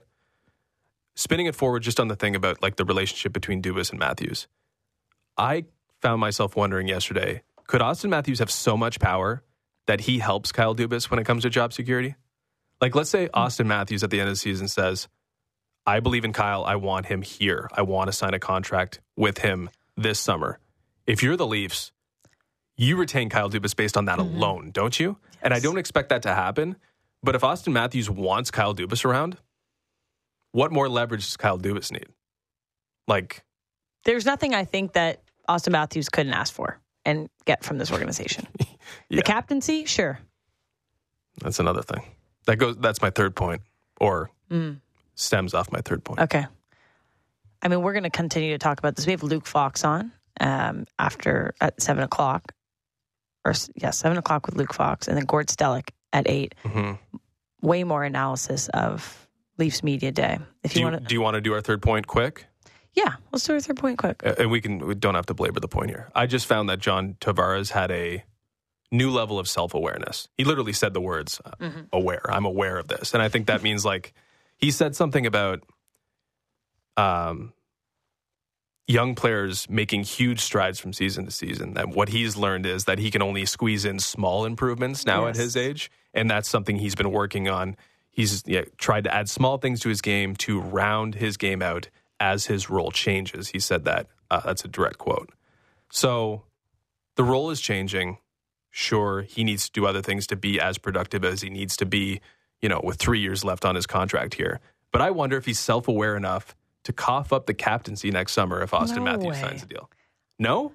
S3: Spinning it forward just on the thing about like the relationship between Dubas and Matthews. I found myself wondering yesterday, could Austin Matthews have so much power that he helps Kyle Dubas when it comes to job security? Like, let's say Austin Matthews at the end of the season says, I believe in Kyle. I want him here. I want to sign a contract with him this summer. If you're the Leafs, you retain Kyle Dubas based on that mm-hmm. alone, don't you? Yes. And I don't expect that to happen. But if Austin Matthews wants Kyle Dubas around, what more leverage does Kyle Dubas need? Like,
S2: there's nothing I think that Austin Matthews couldn't ask for and get from this organization. yeah. The captaincy, sure.
S3: That's another thing. That goes. That's my third point. Or... Mm. stems off my third point.
S2: Okay. I mean, we're going to continue to talk about this. We have Luke Fox on um, after at seven o'clock. Or, yeah, seven o'clock with Luke Fox. And then Gord Stellick at eight. Mm-hmm. Way more analysis of Leafs Media Day. If
S3: do
S2: you,
S3: you
S2: want to,
S3: do you want to do our third point quick?
S2: Yeah, let's do our third point quick.
S3: Uh, and we can we don't have to belabor the point here. I just found that John Tavares had a new level of self-awareness. He literally said the words, uh, mm-hmm. aware. I'm aware of this. And I think that means like, he said something about um, young players making huge strides from season to season. That what he's learned is that he can only squeeze in small improvements now yes. at his age. And that's something he's been working on. He's yeah, tried to add small things to his game to round his game out as his role changes. He said that. Uh, that's a direct quote. So the role is changing. Sure, he needs to do other things to be as productive as he needs to be, you know, with three years left on his contract here. But I wonder if he's self-aware enough to cough up the captaincy next summer if Austin
S2: no
S3: Matthews
S2: way.
S3: signs a deal. No?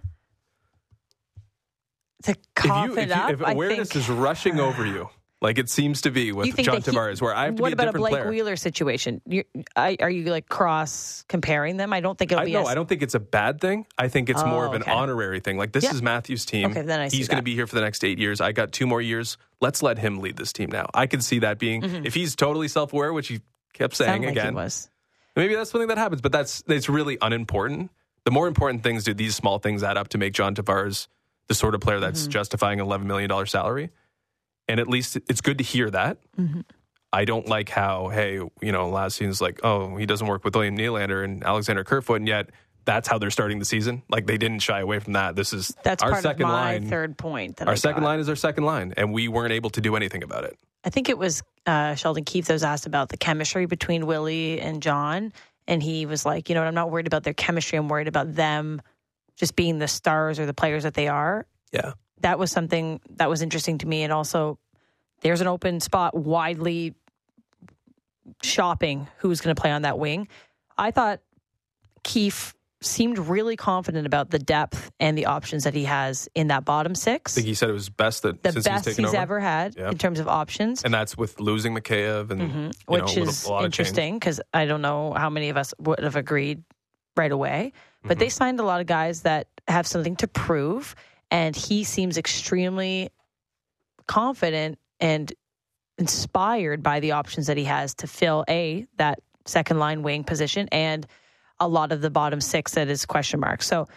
S2: To cough
S3: if you,
S2: it
S3: if you,
S2: up,
S3: if awareness
S2: think...
S3: is rushing over you, like it seems to be with John Tavares, where I have to
S2: what
S3: be a
S2: about
S3: different
S2: a Blake
S3: player.
S2: Wheeler situation? You're, I, are you like cross comparing them? I don't think it'll
S3: I,
S2: be.
S3: No,
S2: as...
S3: I don't think it's a bad thing. I think it's
S2: oh,
S3: more of an
S2: okay.
S3: honorary thing. Like this
S2: yeah.
S3: is Matthews' team.
S2: Okay, then I see
S3: he's going to
S2: that.
S3: be here for the next eight years. I got two more years. Let's let him lead this team now. I can see that being mm-hmm. if he's totally self-aware, which he kept saying
S2: like
S3: again.
S2: He was.
S3: Maybe that's something that happens, but that's it's really unimportant. The more important things do these small things add up to make John Tavares the sort of player that's mm-hmm. justifying an eleven million dollars salary. And at least it's good to hear that. Mm-hmm. I don't like how, hey, you know, last season's like, oh, he doesn't work with William Nylander and Alexander Kerfoot, and yet that's how they're starting the season. Like they didn't shy away from that. This is
S2: That's
S3: our
S2: part
S3: second
S2: of my
S3: line.
S2: third point. That
S3: Our
S2: I
S3: second
S2: got.
S3: line is our second line, and we weren't able to do anything about it.
S2: I think it was uh, Sheldon Keefe that was asked about the chemistry between Willie and John. And he was like, you know what, I'm not worried about their chemistry. I'm worried about them just being the stars or the players that they are.
S3: Yeah.
S2: That was something that was interesting to me. And also, there's an open spot widely shopping who's going to play on that wing. I thought Keefe seemed really confident about the depth and the options that he has in that bottom six.
S3: I think he said it was best that
S2: the
S3: since
S2: best
S3: he's taken
S2: he's
S3: over.
S2: ever had
S3: Yeah.
S2: in terms of options.
S3: And that's with losing Mikheyev and
S2: Mm-hmm.
S3: you
S2: Which
S3: know, a little-
S2: is
S3: a lot of change.
S2: interesting because I don't know how many of us would have agreed right away. But
S3: Mm-hmm.
S2: they signed a lot of guys that have something to prove. And he seems extremely confident and inspired by the options that he has to fill, A, that second line wing position and a lot of the bottom six that is question mark. So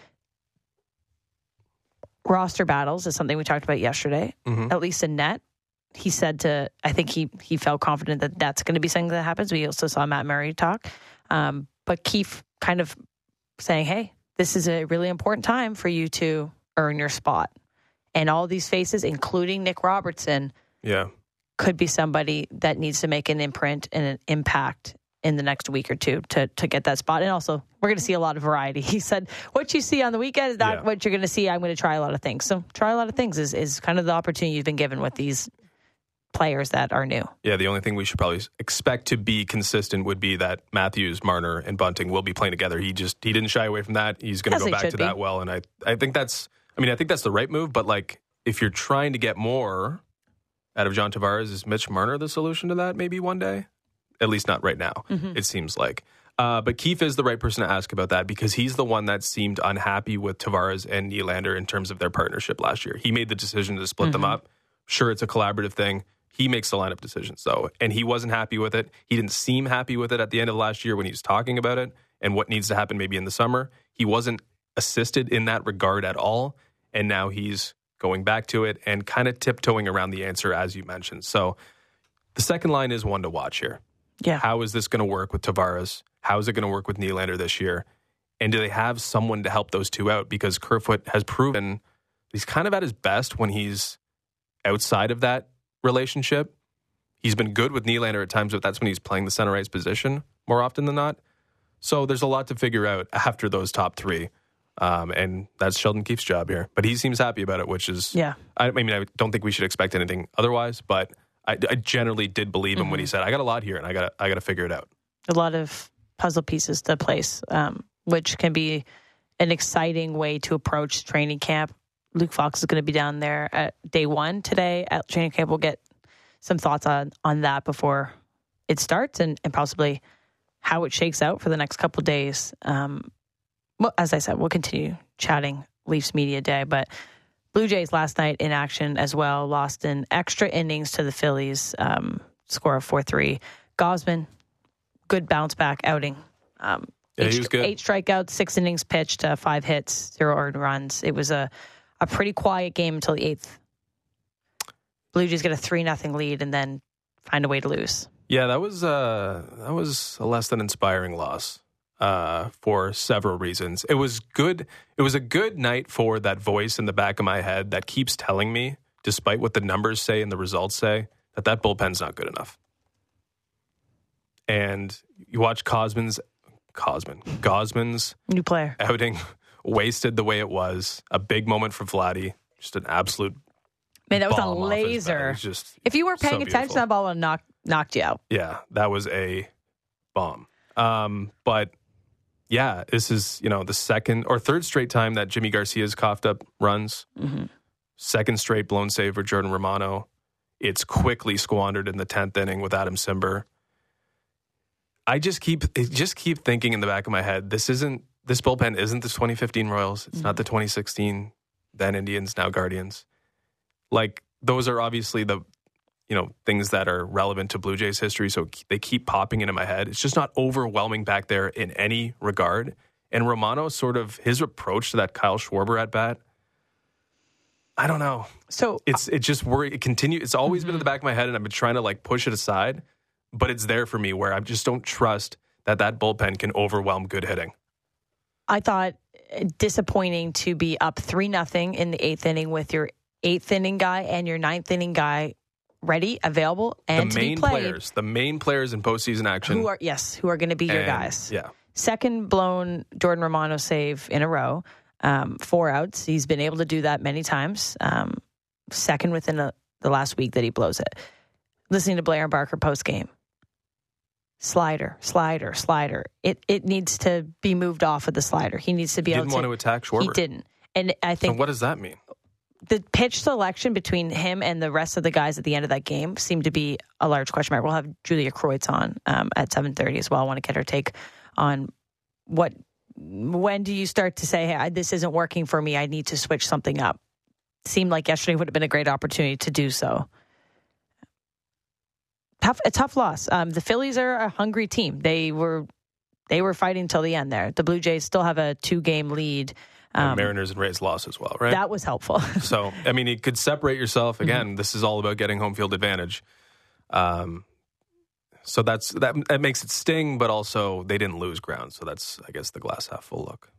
S2: roster battles is something we talked about yesterday,
S3: Mhm.
S2: at least in net. He said to, I think he he felt confident that that's going to be something that happens. We also saw Matt Murray talk. Um, but Keefe kind of saying, hey, this is a really important time for you to earn your spot. And all these faces, including Nick Robertson,
S3: Yeah.
S2: could be somebody that needs to make an imprint and an impact in the next week or two to to get that spot. And also, we're going to see a lot of variety. He said, what you see on the weekend is not
S3: Yeah.
S2: what you're going to see. I'm going to try a lot of things. So try a lot of things is, is kind of the opportunity you've been given with these players that are new.
S3: Yeah, the only thing we should probably expect to be consistent would be that Matthews, Marner, and Bunting will be playing together. He just he didn't shy away from that. He's going to
S2: As
S3: go
S2: they
S3: back
S2: should
S3: to
S2: be.
S3: that well, and I I think that's I mean I think that's the right move. But like if you're trying to get more out of John Tavares, is Mitch Marner the solution to that? Maybe one day, at least not right now.
S2: Mm-hmm.
S3: It seems like. Uh, but Keefe is the right person to ask about that because he's the one that seemed unhappy with Tavares and Nylander in terms of their partnership last year. He made the decision to split them up. Sure, it's a collaborative thing. He makes the lineup decisions, though, and he wasn't happy with it. He didn't seem happy with it at the end of last year when he was talking about it and what needs to happen maybe in the summer. He wasn't assisted in that regard at all, and now he's going back to it and kind of tiptoeing around the answer, as you mentioned. So the second line is one to watch here.
S2: Yeah.
S3: How is this going to work with Tavares? How is it going to work with Nylander this year? And do they have someone to help those two out? Because Kerfoot has proven he's kind of at his best when he's outside of that relationship. He's been good with Nylander at times, but that's when he's playing the center ice position more often than not. So there's a lot to figure out after those top three. Um, and that's Sheldon Keefe's job here. But he seems happy about it, which is,
S2: Yeah.
S3: I, I mean, I don't think we should expect anything otherwise, but I, I generally did believe him when he said, I got a lot here and I got I got to figure it out.
S2: A lot of puzzle pieces to place, um, which can be an exciting way to approach training camp. Luke Fox is going to be down there at day one today at training camp. We'll get some thoughts on, on that before it starts and, and possibly how it shakes out for the next couple of days. Um, well, as I said, we'll continue chatting Leafs Media Day, but Blue Jays last night in action as well, lost in extra innings to the Phillies, um, score of four three. Gosman, good bounce back outing. Um,
S3: Yeah,
S2: eight,
S3: he was good.
S2: Eight strikeouts, six innings pitched, uh, five hits, zero earned runs. It was a, a pretty quiet game until the eighth. Blue Jays get a three nothing lead and then find a way to lose.
S3: Yeah, that was uh, that was a less than inspiring loss uh, for several reasons. It was good. It was a good night for that voice in the back of my head that keeps telling me, despite what the numbers say and the results say, that that bullpen's not good enough. And you watch Cosman's, Cosman, Gosman's
S2: New player.
S3: outing wasted the way it was. A big moment for Vladdy. Just an absolute
S2: Man, that was a
S3: bomb off his bat. It
S2: laser.
S3: was just
S2: If you weren't
S3: so
S2: paying attention,
S3: beautiful.
S2: that ball would have knocked, knocked you out.
S3: Yeah, that was a bomb. Um, but yeah, this is, you know, the second or third straight time that Jimmy Garcia's coughed up runs.
S2: Mm-hmm.
S3: Second straight blown save for Jordan Romano. It's quickly squandered in the tenth inning with Adam Simber. I just keep just keep thinking in the back of my head, this isn't this bullpen isn't the twenty fifteen Royals. It's mm-hmm. not the twenty sixteen then Indians, now Guardians. Like, those are obviously the, you know, things that are relevant to Blue Jays history, so they keep popping into my head. It's just not overwhelming back there in any regard. And Romano, sort of, his approach to that Kyle Schwarber at bat, I don't know.
S2: So
S3: It's it just worry. It continue. It's always mm-hmm. been in the back of my head, and I've been trying to like push it aside, but it's there for me where I just don't trust that that bullpen can overwhelm good hitting.
S2: I thought disappointing to be up three nothing in the eighth inning with your eighth inning guy and your ninth inning guy ready, available, and
S3: the
S2: to
S3: main
S2: be played.
S3: players, the main players in postseason action.
S2: Who are yes, who are going to be your
S3: and,
S2: guys?
S3: Yeah.
S2: Second blown Jordan Romano save in a row, um, four outs. He's been able to do that many times. Um, second within a, the last week that he blows it. Listening to Blair and Barker post game. Slider, slider, slider. It it needs to be moved off of the slider. He needs to be
S3: He
S2: able
S3: didn't
S2: to.
S3: want to attack Schwarber.
S2: He didn't. And I think
S3: So what does that mean?
S2: the pitch selection between him and the rest of the guys at the end of that game seemed to be a large question mark. We'll have Julia Kreutz on um, at seven thirty as well. I want to get her take on what, when do you start to say, hey, this isn't working for me. I need to switch something up. Seemed like yesterday would have been a great opportunity to do so. Tough, a tough loss. Um, the Phillies are a hungry team. They were they were fighting till the end there. The Blue Jays still have a two-game lead.
S3: And
S2: Um,
S3: Mariners and Rays lost as well, right?
S2: that was helpful.
S3: So, I mean, you could separate yourself. Again, mm-hmm. This is all about getting home field advantage. Um, so that's that, that makes it sting, but also they didn't lose ground. So that's, I guess, the glass half full look.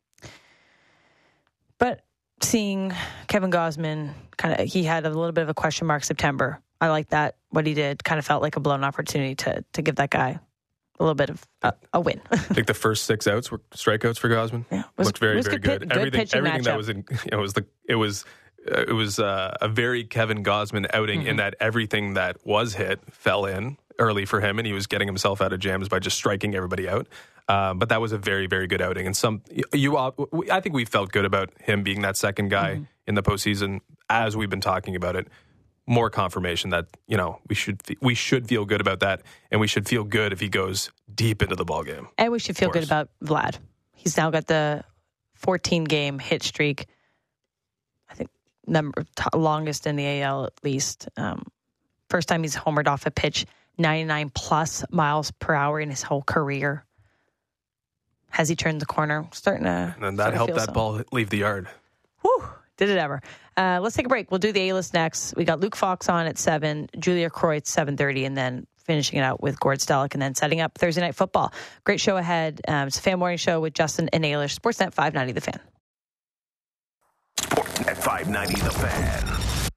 S2: But seeing Kevin Gausman, kind of, he had a little bit of a question mark September. I like that. What he did kind of felt like a blown opportunity to to give that guy a little bit of a, a win.
S3: I think the first six outs were strikeouts for Gausman.
S2: Yeah, was,
S3: looked very,
S2: was
S3: very
S2: good.
S3: good.
S2: Good
S3: everything,
S2: pitching
S3: everything
S2: matchup.
S3: that was in, you know, it was the it was uh, it was uh, a very Kevin Gausman outing
S2: Mm-hmm.
S3: in that everything that was hit fell in early for him, and he was getting himself out of jams by just striking everybody out. Uh, but that was a very, very good outing, and some you. I think we felt good about him being that second guy mm-hmm. in the postseason, as we've been talking about it. More confirmation that, you know, we should we should feel good about that, and we should feel good if he goes deep into the ballgame.
S2: And we should feel good about Vlad. He's now got the fourteen-game hit streak. I think number t- longest in the A L at least. Um, first time he's homered off a pitch, ninety-nine plus miles per hour in his whole career. Has he turned the corner? Starting to.
S3: And that helped that so. ball leave the yard.
S2: Whew. Did it ever. Uh, let's take a break. We'll do the A-list next. We got Luke Fox on at seven, Julia Kreutz, seven thirty, and then finishing it out with Gord Stellick, and then setting up Thursday Night Football. Great show ahead. Um, it's a Fan Morning Show with Justin and Ailish. Sportsnet five ninety, The Fan.
S1: Sportsnet five ninety, The Fan.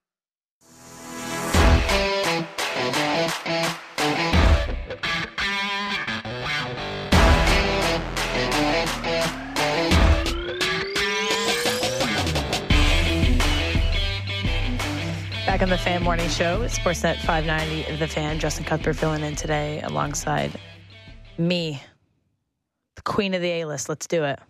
S2: Back on the Fan Morning Show, it's Sportsnet five ninety, The Fan. Justin Cuthbert filling in today alongside me, the queen of the A-list. Let's do it.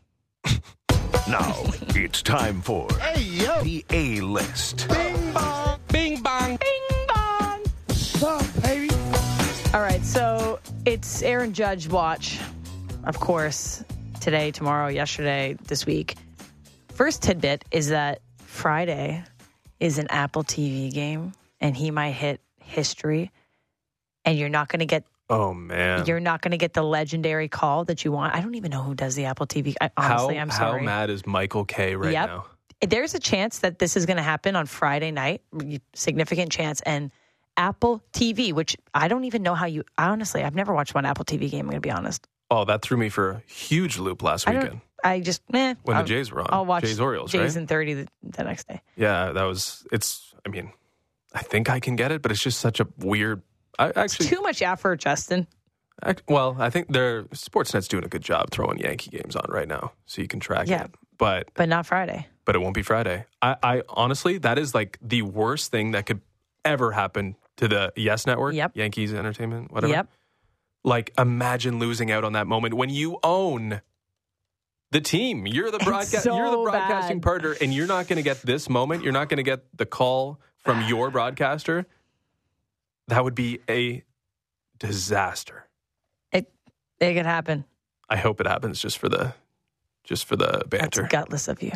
S1: Now it's time for
S6: hey, yo.
S1: the A-list.
S6: Bing bong, bing bong,
S2: bing bong.
S6: What's up, baby?
S2: All right, so it's Aaron Judge watch, of course, today, tomorrow, yesterday, this week. First tidbit is that Friday is an Apple T V game, and he might hit history, and you're not going to get.
S3: Oh man,
S2: you're not going to get the legendary call that you want. I don't even know who does the Apple T V. I, honestly,
S3: how,
S2: I'm sorry.
S3: How mad is Michael K right
S2: yep.
S3: now?
S2: There's a chance that this is going to happen on Friday night. Significant chance, and Apple T V, which I don't even know how you. Honestly, I've never watched one Apple T V game. I'm going to be honest.
S3: Oh, that threw me for a huge loop last
S2: I
S3: weekend.
S2: I just eh,
S3: when
S2: I'll,
S3: the Jays were on.
S2: I'll watch
S3: Jays Orioles,
S2: Jays
S3: right?
S2: in thirty the, the next day.
S3: Yeah, that was. It's. I mean, I think I can get it, but it's just such a weird. I actually
S2: it's too much effort, Justin.
S3: I, well, I think their Sportsnet's doing a good job throwing Yankee games on right now, so you can track
S2: Yeah.
S3: it. But
S2: But not Friday.
S3: but it won't be Friday. I, I honestly, that is like the worst thing that could ever happen to the Yes Network,
S2: Yep.
S3: Yankees Entertainment, whatever.
S2: Yep.
S3: Like, imagine losing out on that moment when you own the team. You're the broadcast.
S2: so
S3: you're the broadcasting
S2: bad.
S3: partner, and you're not going to get this moment. You're not going to get the call from your broadcaster. That would be a disaster.
S2: It it could happen.
S3: I hope it happens just for the just for the banter.
S2: That's gutless of you.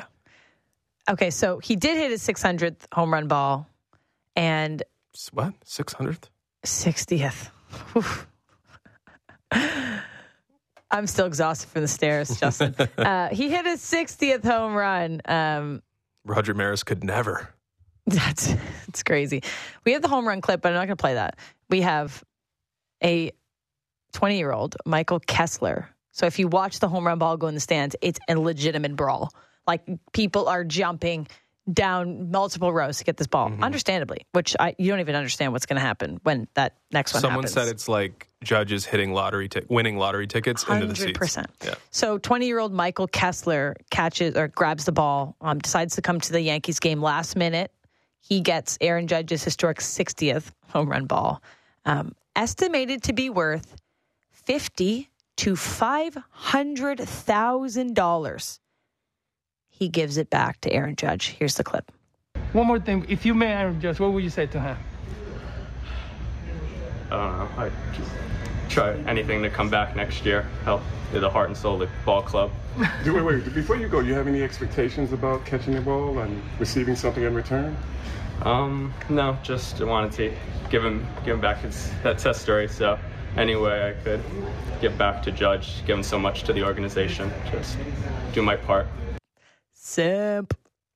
S2: Okay, so he did hit his six hundredth home run ball and
S3: What? six hundredth?
S2: sixtieth. I'm still exhausted from the stairs, Justin. uh, he hit his sixtieth home run. Um,
S3: Roger Maris could never.
S2: That's it's crazy. We have the home run clip, but I'm not going to play that. We have a twenty-year-old, Michael Kessler, So if you watch the home run ball go in the stands, it's a legitimate brawl. Like people are jumping down multiple rows to get this ball, mm-hmm. understandably, which I you don't even understand what's going to happen when that next one
S3: Someone
S2: happens.
S3: said it's like judges hitting lottery, t- winning lottery tickets into the seats. one hundred percent. Yeah.
S2: So twenty-year-old Michael Kessler catches or grabs the ball, um, decides to come to the Yankees game last minute. He gets Aaron Judge's historic sixtieth home run ball, um, estimated to be worth fifty to five hundred thousand dollars. He gives it back to Aaron Judge. Here's the clip.
S7: One more thing. If you met Aaron Judge, what would you say to him?
S8: I don't know. I just try anything to come back next year. Help the heart and soul of the ball club.
S9: Wait, wait. Before you go, do you have any expectations about catching the ball and receiving something in return?
S8: Um, no, just wanted to give him give him back his that test story. So any way I could give back to Judge, give him so much to the organization, just do my part.
S2: Simp.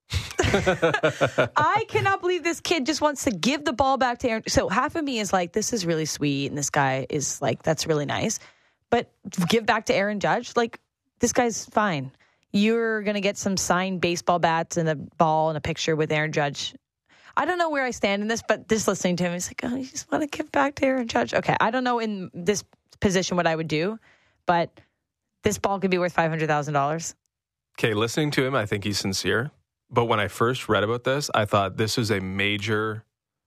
S2: I cannot believe this kid just wants to give the ball back to Aaron. So half of me is like, this is really sweet, and this guy is like, that's really nice. But give back to Aaron Judge? Like, this guy's fine. You're going to get some signed baseball bats and a ball and a picture with Aaron Judge. I don't know where I stand in this, but just listening to him, he's like, oh, you just want to give back to Aaron Judge? Okay, I don't know in this position what I would do, but this ball could be worth five hundred thousand dollars.
S3: Okay, listening to him, I think he's sincere. But when I first read about this, I thought this was a major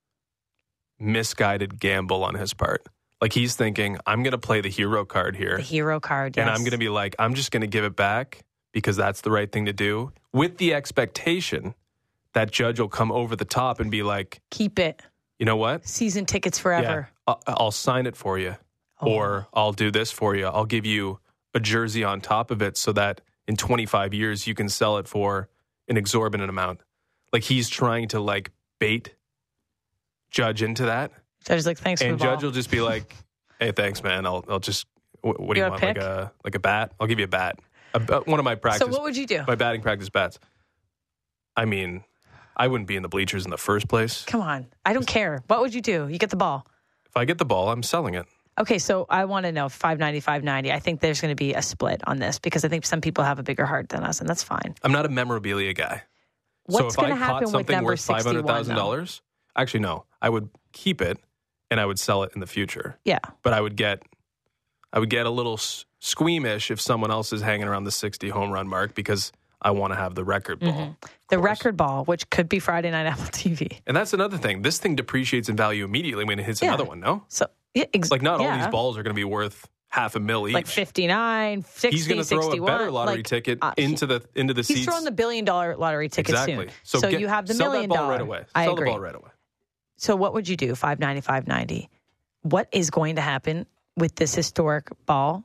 S3: misguided gamble on his part. Like he's thinking, I'm going to play the hero card here.
S2: The hero card, yes.
S3: And I'm going to be like, I'm just going to give it back because that's the right thing to do, with the expectation that Judge will come over the top and be like,
S2: keep it.
S3: You know what?
S2: Season tickets forever.
S3: Yeah, I'll, I'll sign it for you. Oh. Or I'll do this for you. I'll give you a jersey on top of it so that in twenty-five years you can sell it for an exorbitant amount. Like he's trying to like bait Judge into that.
S2: Judge's like, thanks
S3: and
S2: for the
S3: Judge
S2: ball.
S3: will just be like, hey, thanks, man. I'll I'll just, what, what do you, you want? Like a like a bat? I'll give you a bat. A, one of my practice.
S2: So what would you do?
S3: My batting practice bats. I mean, I wouldn't be in the bleachers in the first place.
S2: Come on. I don't care. What would you do? You get the ball.
S3: If I get the ball, I'm selling it.
S2: Okay, so I want to know five ninety, five ninety. I think there's going to be a split on this because I think some people have a bigger heart than us, and that's fine.
S3: I'm not a memorabilia guy.
S2: What's
S3: so
S2: going to happen with number
S3: worth five hundred thousand dollars, actually, no. I would keep it, and I would sell it in the future.
S2: Yeah.
S3: But I would get I would get a little squeamish if someone else is hanging around the sixty home run mark because I want to have the record ball.
S2: Mm-hmm. The record ball, which could be Friday Night Apple T V.
S3: And that's another thing. This thing depreciates in value immediately when it hits
S2: yeah.
S3: another one, no?
S2: So yeah, ex-
S3: like not
S2: yeah.
S3: all these balls are going to be worth half a mil each.
S2: Like fifty-nine, sixty,
S3: he's going to throw
S2: sixty-one.
S3: A better lottery
S2: like,
S3: ticket
S2: uh,
S3: into the into the
S2: he's
S3: seats.
S2: He's throwing the billion dollar lottery ticket
S3: exactly.
S2: soon.
S3: So,
S2: so
S3: get,
S2: you have the
S3: sell
S2: million
S3: that ball
S2: dollar.
S3: right away.
S2: I
S3: sell
S2: agree.
S3: the ball right away.
S2: So what would you do? five ninety, five ninety. What is going to happen with this historic ball?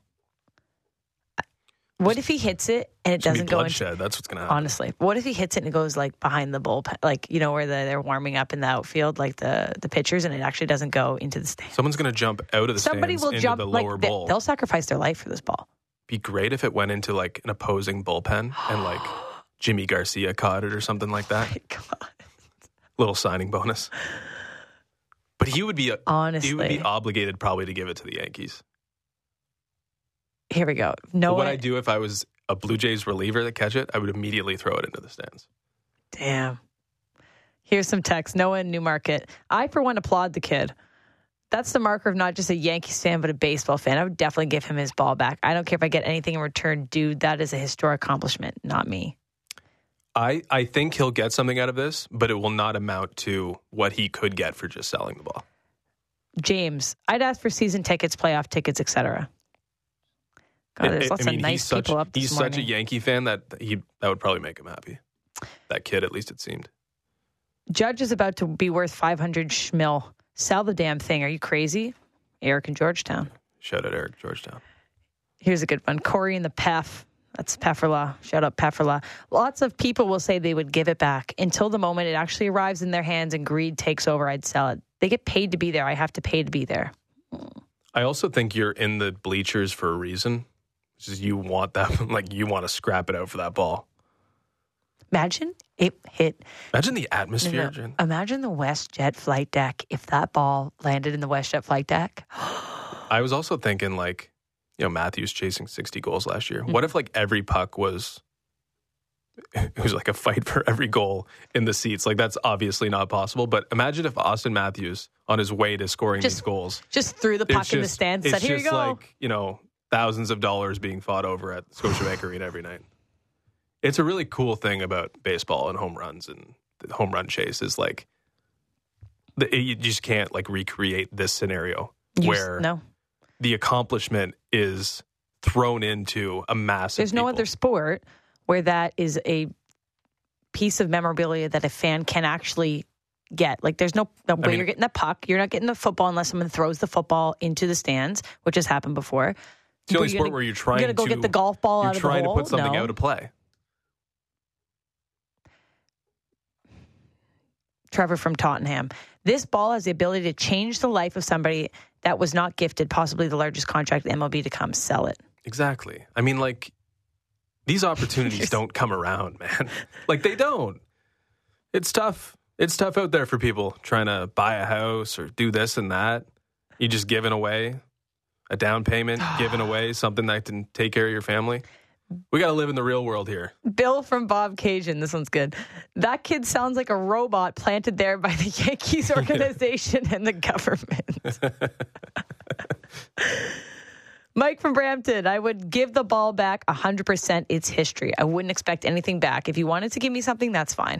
S2: What if he hits it and it
S3: it's
S2: doesn't go
S3: bloodshed.
S2: into...
S3: That's what's going to happen.
S2: Honestly. What if he hits it and it goes like behind the bullpen? Like, you know, where the, they're warming up in the outfield, like the, the pitchers, and it actually doesn't go into the stands.
S3: Someone's going to jump out of the
S2: Somebody
S3: stands
S2: will
S3: into
S2: jump,
S3: the lower
S2: like,
S3: bowl.
S2: They'll sacrifice their life for this ball.
S3: Be great if it went into like an opposing bullpen and like Jimmy Garcia caught it or something like that.
S2: My God.
S3: Little signing bonus. But he would be
S2: honestly
S3: he would be obligated probably to give it to the Yankees.
S2: Here we go. No,
S3: what I'd do if I was a Blue Jays reliever that catch it, I would immediately throw it into the stands.
S2: Damn. Here's some text. Noah in Newmarket. I, for one, applaud the kid. That's the marker of not just a Yankees fan, but a baseball fan. I would definitely give him his ball back. I don't care if I get anything in return. Dude, that is a historic accomplishment, not me.
S3: I, I think he'll get something out of this, but it will not amount to what he could get for just selling the ball.
S2: James, I'd ask for season tickets, playoff tickets, et cetera. God, there's lots
S3: I mean,
S2: of nice
S3: he's
S2: people
S3: such,
S2: up this
S3: He's
S2: morning.
S3: such a Yankee fan that he that would probably make him happy. That kid, at least it seemed.
S2: Judge is about to be worth five hundred schmil. Sell the damn thing. Are you crazy? Eric in Georgetown.
S3: Shout out Eric, Georgetown.
S2: Here's a good one. Corey in the P E F. That's Pefferla. Shout out Pefferla. Lots of people will say they would give it back. Until the moment it actually arrives in their hands and greed takes over, I'd sell it. They get paid to be there. I have to pay to be there.
S3: I also think you're in the bleachers for a reason. Which is you want that, like you want to scrap it out for that ball.
S2: Imagine it hit.
S3: Imagine the atmosphere,
S2: no, no.
S3: Jen.
S2: Imagine the WestJet flight deck if that ball landed in the WestJet flight deck.
S3: I was also thinking, like, you know, Matthews chasing sixty goals last year.
S2: Mm-hmm.
S3: What if like every puck was, it was like a fight for every goal in the seats? Like that's obviously not possible. But imagine if Austin Matthews on his way to scoring
S2: Just-
S3: these goals,
S2: Just threw the puck
S3: it's
S2: in the
S3: just-
S2: stands.
S3: It's
S2: Said, "Here
S3: just
S2: you go."
S3: like, you know, thousands of dollars being fought over at Scotiabank Arena every night. It's a really cool thing about baseball and home runs and the home run chase is like, the, you just can't like recreate this scenario
S2: You
S3: where
S2: s- no,
S3: the accomplishment is thrown into a mass.
S2: there's
S3: of
S2: no
S3: people.
S2: other sport where that is a piece of memorabilia that a fan can actually get. Like there's no, no way
S3: mean-
S2: you're getting the puck. You're not getting the football unless someone throws the football into the stands, which has happened before.
S3: It's the only
S2: You're
S3: sport
S2: gonna-
S3: where you're trying
S2: you're gonna go
S3: to
S2: get the golf ball
S3: you're
S2: out of the
S3: trying
S2: hole?
S3: to put something
S2: No.
S3: out of play.
S2: Trevor from Tottenham. This ball has the ability to change the life of somebody that was not gifted possibly the largest contract in M L B to come sell it.
S3: Exactly. I mean, like, these opportunities don't come around, man. Like, they don't. It's tough. It's tough out there for people trying to buy a house or do this and that. You just giving away a down payment, giving away something that can take care of your family. We got to live in the real world here.
S2: Bill from Bob Cajun. This one's good. That kid sounds like a robot planted there by the Yankees organization and the government. Mike from Brampton. I would give the ball back one hundred percent its history. I wouldn't expect anything back. If you wanted to give me something, that's fine.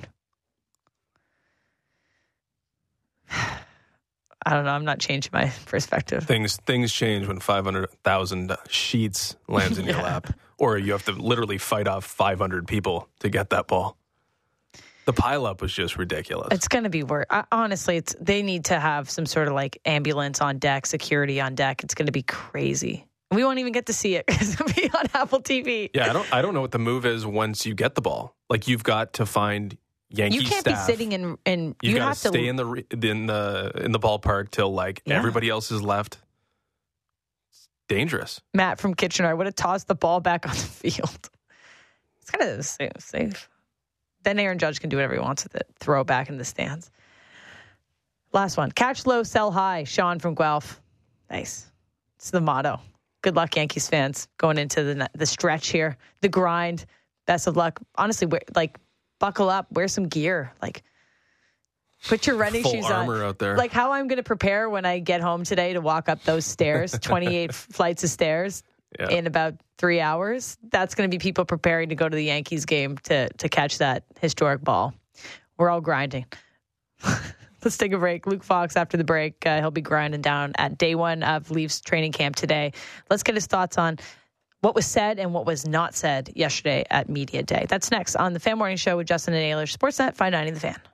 S2: I don't know. I'm not changing my perspective.
S3: Things things change when five hundred thousand sheets lands in your
S2: Yeah.
S3: lap. Or you have to literally fight off five hundred people to get that ball. The pileup was just ridiculous.
S2: It's going to be worse. Honestly, it's they need to have some sort of like ambulance on deck, security on deck. It's going to be crazy. We won't even get to see it because it'll be on Apple T V.
S3: Yeah, I don't I don't know what the move is once you get the ball. Like you've got to find Yankee
S2: You can't
S3: staff.
S2: be sitting in, in
S3: You,
S2: you
S3: got
S2: have
S3: to
S2: to
S3: stay in the re- in the in the ballpark till like
S2: Yeah.
S3: everybody else is left. It's dangerous.
S2: Matt from Kitchener, I would have tossed the ball back on the field. It's kind of safe. safe. Then Aaron Judge can do whatever he wants with it. Throw it back in the stands. Last one. Catch low, sell high. Sean from Guelph. Nice. It's the motto. Good luck, Yankees fans, going into the the stretch here. The grind. Best of luck. Honestly, wear, like, buckle up. Wear some gear. Like, put your running
S3: Full
S2: shoes
S3: armor
S2: on.
S3: out there.
S2: Like how I'm going to prepare when I get home today to walk up those stairs, twenty-eight flights of stairs
S3: Yeah.
S2: in about three hours. That's going to be people preparing to go to the Yankees game to to catch that historic ball. We're all grinding. Let's take a break. Luke Fox after the break. Uh, he'll be grinding down at day one of Leafs training camp today. Let's get his thoughts on what was said and what was not said yesterday at Media Day. That's next on the Fan Morning Show with Justin and Ayler. Sportsnet five ninety The Fan.